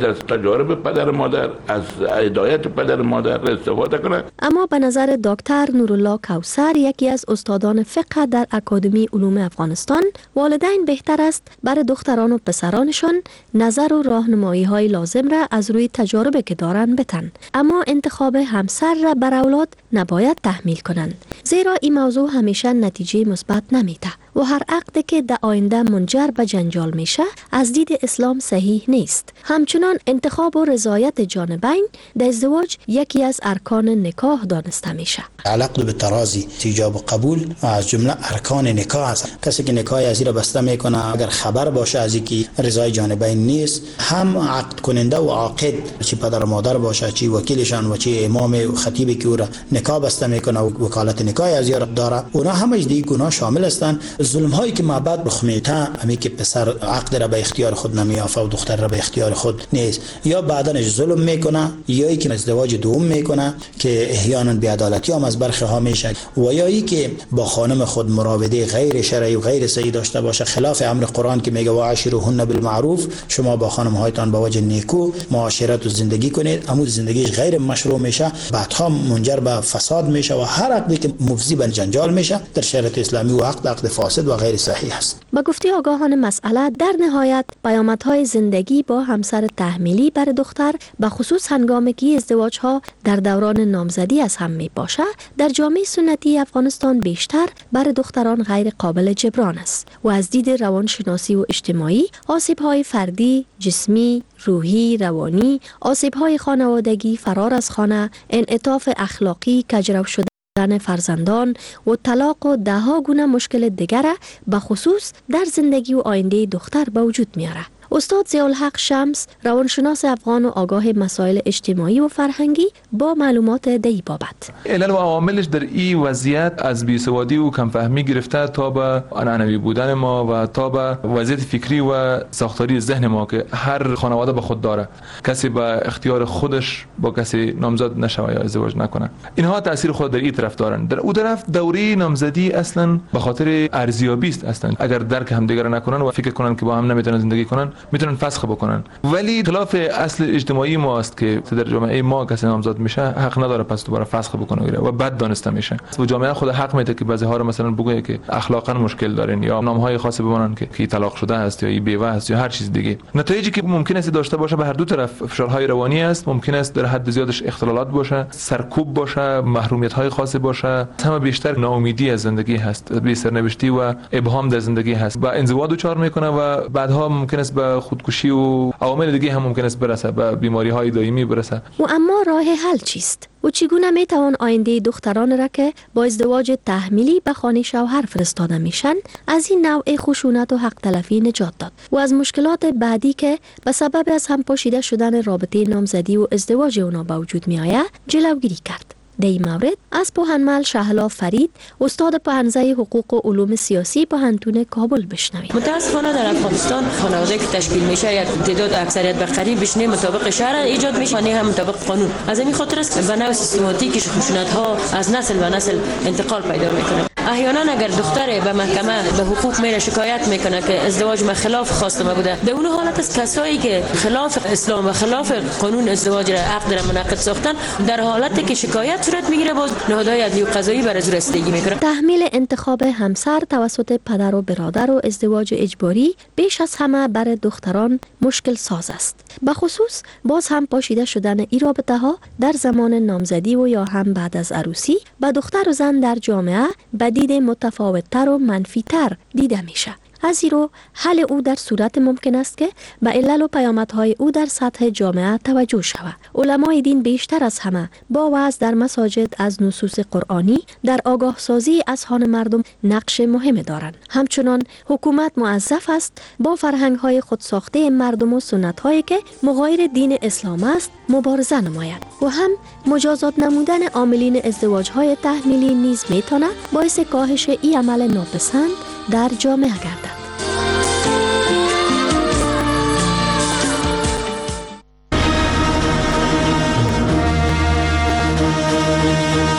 از تجارب پدر مادر، از هدایت پدر مادر استفاده کنه. اما به نظر دکتر نورالله کوثر، یکی از استادان فقه در اکادمی علوم افغانستان، والدین بهتر است برای دختران و پسرانشان نظر و راهنمایی های لازم را از روی تجارب که دارند بتن، اما انتخاب همسر را بر اولاد نباید تحمیل کنند، زیرا این موضوع همیشه نتیجه مثبت نمیده و هر عقدی که در آینده منجر به جنجال میشه از دید اسلام صحیح نیست. همچنان انتخاب و رضایت جانبین در ازدواج یکی از ارکان نکاح دانسته میشه. العقد بالتراضی، ایجاب و قبول از جمله ارکان نکاح است. کسی که نکاح از این را بسته میکنه اگر خبر باشه از اینکه رضای جانبین نیست، هم عقد کننده و عاقد، چی پدر و مادر باشه، چی وکیلشان و چی امام و خطیبی که او را نکاح بسته میکنه و وکالت نکاح از این را داره، اونا همه دیگه گناه شامل هستند. ظلم هایی که ما بعد رخ میده، همین که پسر عقد را به اختیار خود نمیافه و دختر را به اختیار خود نیست، یا بعدنش ظلم میکنه، یا ای که ازدواج دوم میکنه که احیانا بی‌عدالتی هم از برخی ها میشه، و یا ای که با خانم خود مراوده غیر شرعی و غیر صحیح داشته باشه، خلاف امر قرآن که میگه وعاشروهن بالمعروف، شما با خانم هایتان با وجه نیکو معاشرت و زندگی کنید، اما زندگیش غیر مشروع میشه، بعدها منجر به فساد میشه و هر عقدی که مفضی به جنجال میشه در شریعت اسلامی و عقد فاسد و غیر صحیح است. با گفته آگاهان مسئله، در نهایت پیامدهای زندگی با همسر تحمیلی بر دختر به خصوص هنگامی که ازدواجها در دوران نامزدی از هم می باشه، در جامعه سنتی افغانستان بیشتر بر دختران غیر قابل جبران است و از دید روانشناسی و اجتماعی آسیب‌های فردی، جسمی، روحی، روانی، آسیب‌های خانوادگی، فرار از خانه، انعطاف اخلاقی، کجرو شدن فرزندان و طلاق و ده‌ها گونه مشکل دیگر به خصوص در زندگی و آینده دختر به وجود میاره. استاد ضیاءالحق شمس، روانشناس افغان و آگاه مسائل اجتماعی و فرهنگی، با معلومات دی بابت علل و عواملش در این وضعیت از بیسوادی و کمفهمی گرفته تا به عنعنوی بودن ما و تا به وضعیت فکری و ساختاری ذهن ما که هر خانواده به خود داره، کسی به اختیار خودش با کسی نامزد نشوه یا ازدواج نکنه. اینها تاثیر خود در این طرف دارن. در اون طرف دوره نامزدی اصلا به خاطر ارزیابی است. اصلا اگر درک همدیگر نکنن و فکر کنن که با هم نمیتونن زندگی کنن، میتونن فسخ بکنن. ولی خلاف اصل اجتماعی ماست که در جامعه ما کسی نامزد میشه حق نداره پس دوباره فسخ بکنه و بد دانسته میشه. و جامعه خود حق میده که بعضی ها رو مثلا بگه که اخلاقا مشکل دارین یا نامهای خاصی بمونن که طلاق شده است یا بیوه است یا هر چیز دیگه. نتایجی که ممکن است داشته باشه به هر دو طرف فشارهای روانی است، ممکن است در حد زیادش اختلالات باشه، سرکوب باشه، محرومیت های خاصی باشه، همه بیشتر ناامیدی از زندگی هست، بی سرنوشتی و ابهام در زندگی هست و انزوا دچار میکنه و بعدها ممکن است به خودکشی و عوامل دیگه هم ممکن است برسه، به بیماری های دائمی برسه. و اما راه حل چیست؟ و چگونه میتوان آینده دختران را که با ازدواج تحمیلی به خانه شوهر فرستاده میشن از این نوع خشونت و حق تلفی نجات داد و از مشکلات بعدی که به سبب از هم پاشیده شدن رابطه نامزدی و ازدواج اونا به وجود میآید جلوگیری کرد؟ در این مورد از پوهنمل شهلا فرید، استاد پوهنزه حقوق و علوم سیاسی پوهنتون کابل بشنوید. متاسفانه در افغانستان خانواده که تشکیل میشه یک تعداد اکثریت به قریب بشنه مطابق شرع ایجاد میشه، نه هم مطابق قانون. از این خاطر است به نوع سیستماتیک خشونت ها از نسل به نسل انتقال پیدا میکنه. احیانا اگر دختر به محکمه به حقوق میره شکایت میکنه که ازدواج ما خلاف خواستم بوده، در اون حالت است کسایی که خلاف اسلام و خلاف قانون ازدواج را عقد را منعقد ساختن، در حالتی که شکایت صورت میگیره باز نهادهای عدلی و قضایی بر از رسیدگی میکنه. تحمیل انتخاب همسر توسط پدر و برادر و ازدواج اجباری بیش از همه برای دختران مشکل ساز است. به خصوص باز هم پاشیده شدن این رابطه ها در زمان نامزدی و یا هم بعد از عروسی به دختر و زن در جامعه به دید متفاوت‌تر و منفی‌تر دیده میشه. از این حل او در صورت ممکن است که به علل و پیامدهای او در سطح جامعه توجه شود. علمای دین بیشتر از همه با وعظ در مساجد از نصوص قرآنی در آگاه سازی اذهان مردم نقش مهم دارند. همچنان حکومت موظف است با فرهنگ‌های خودساخته مردم و سنت‌هایی که مغایر دین اسلام است مبارزه نماید و هم مجازات نمودن عاملین ازدواج‌های تحمیلی نیز میتواند باعث کاهش این عمل ناپسند در جامعه گردد.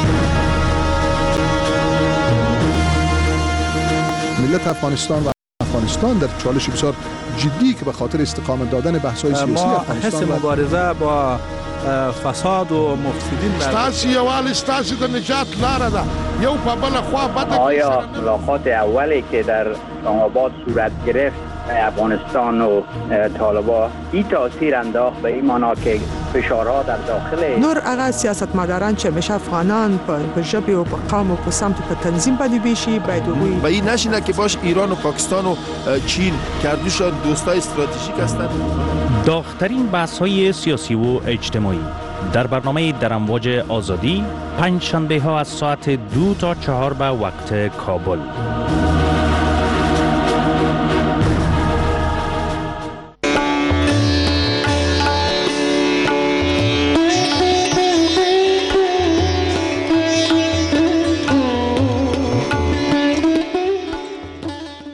ملت افغانستان و افغانستان در چالش بسیار جدی که به خاطر استقامت دادن بحث‌های سیاسی ما افغانستان حس مبارزه با فساد و مفسدین ستاسي یوال ستاسي د نجات لاره ده یو په بل خوا بد. آیا ملاقات اولی که در اسلام آباد صورت گرفت افغانستان و طالبان این تاثیر انداخت به این معنا که فشارها در داخل نور هغه سیاستمداران چې همیشه افغانان په ژبه او په قوم او په سمت په تنظیم باندې ویشي باید وي و این نشینه که باش ایران و پاکستان و چین کردوشان دوستای استراتژیک هستند. داغ‌ترین بحث‌های سیاسی و اجتماعی در برنامه در امواج آزادی پنج شنبه ها از ساعت 2 تا 4 به وقت کابل.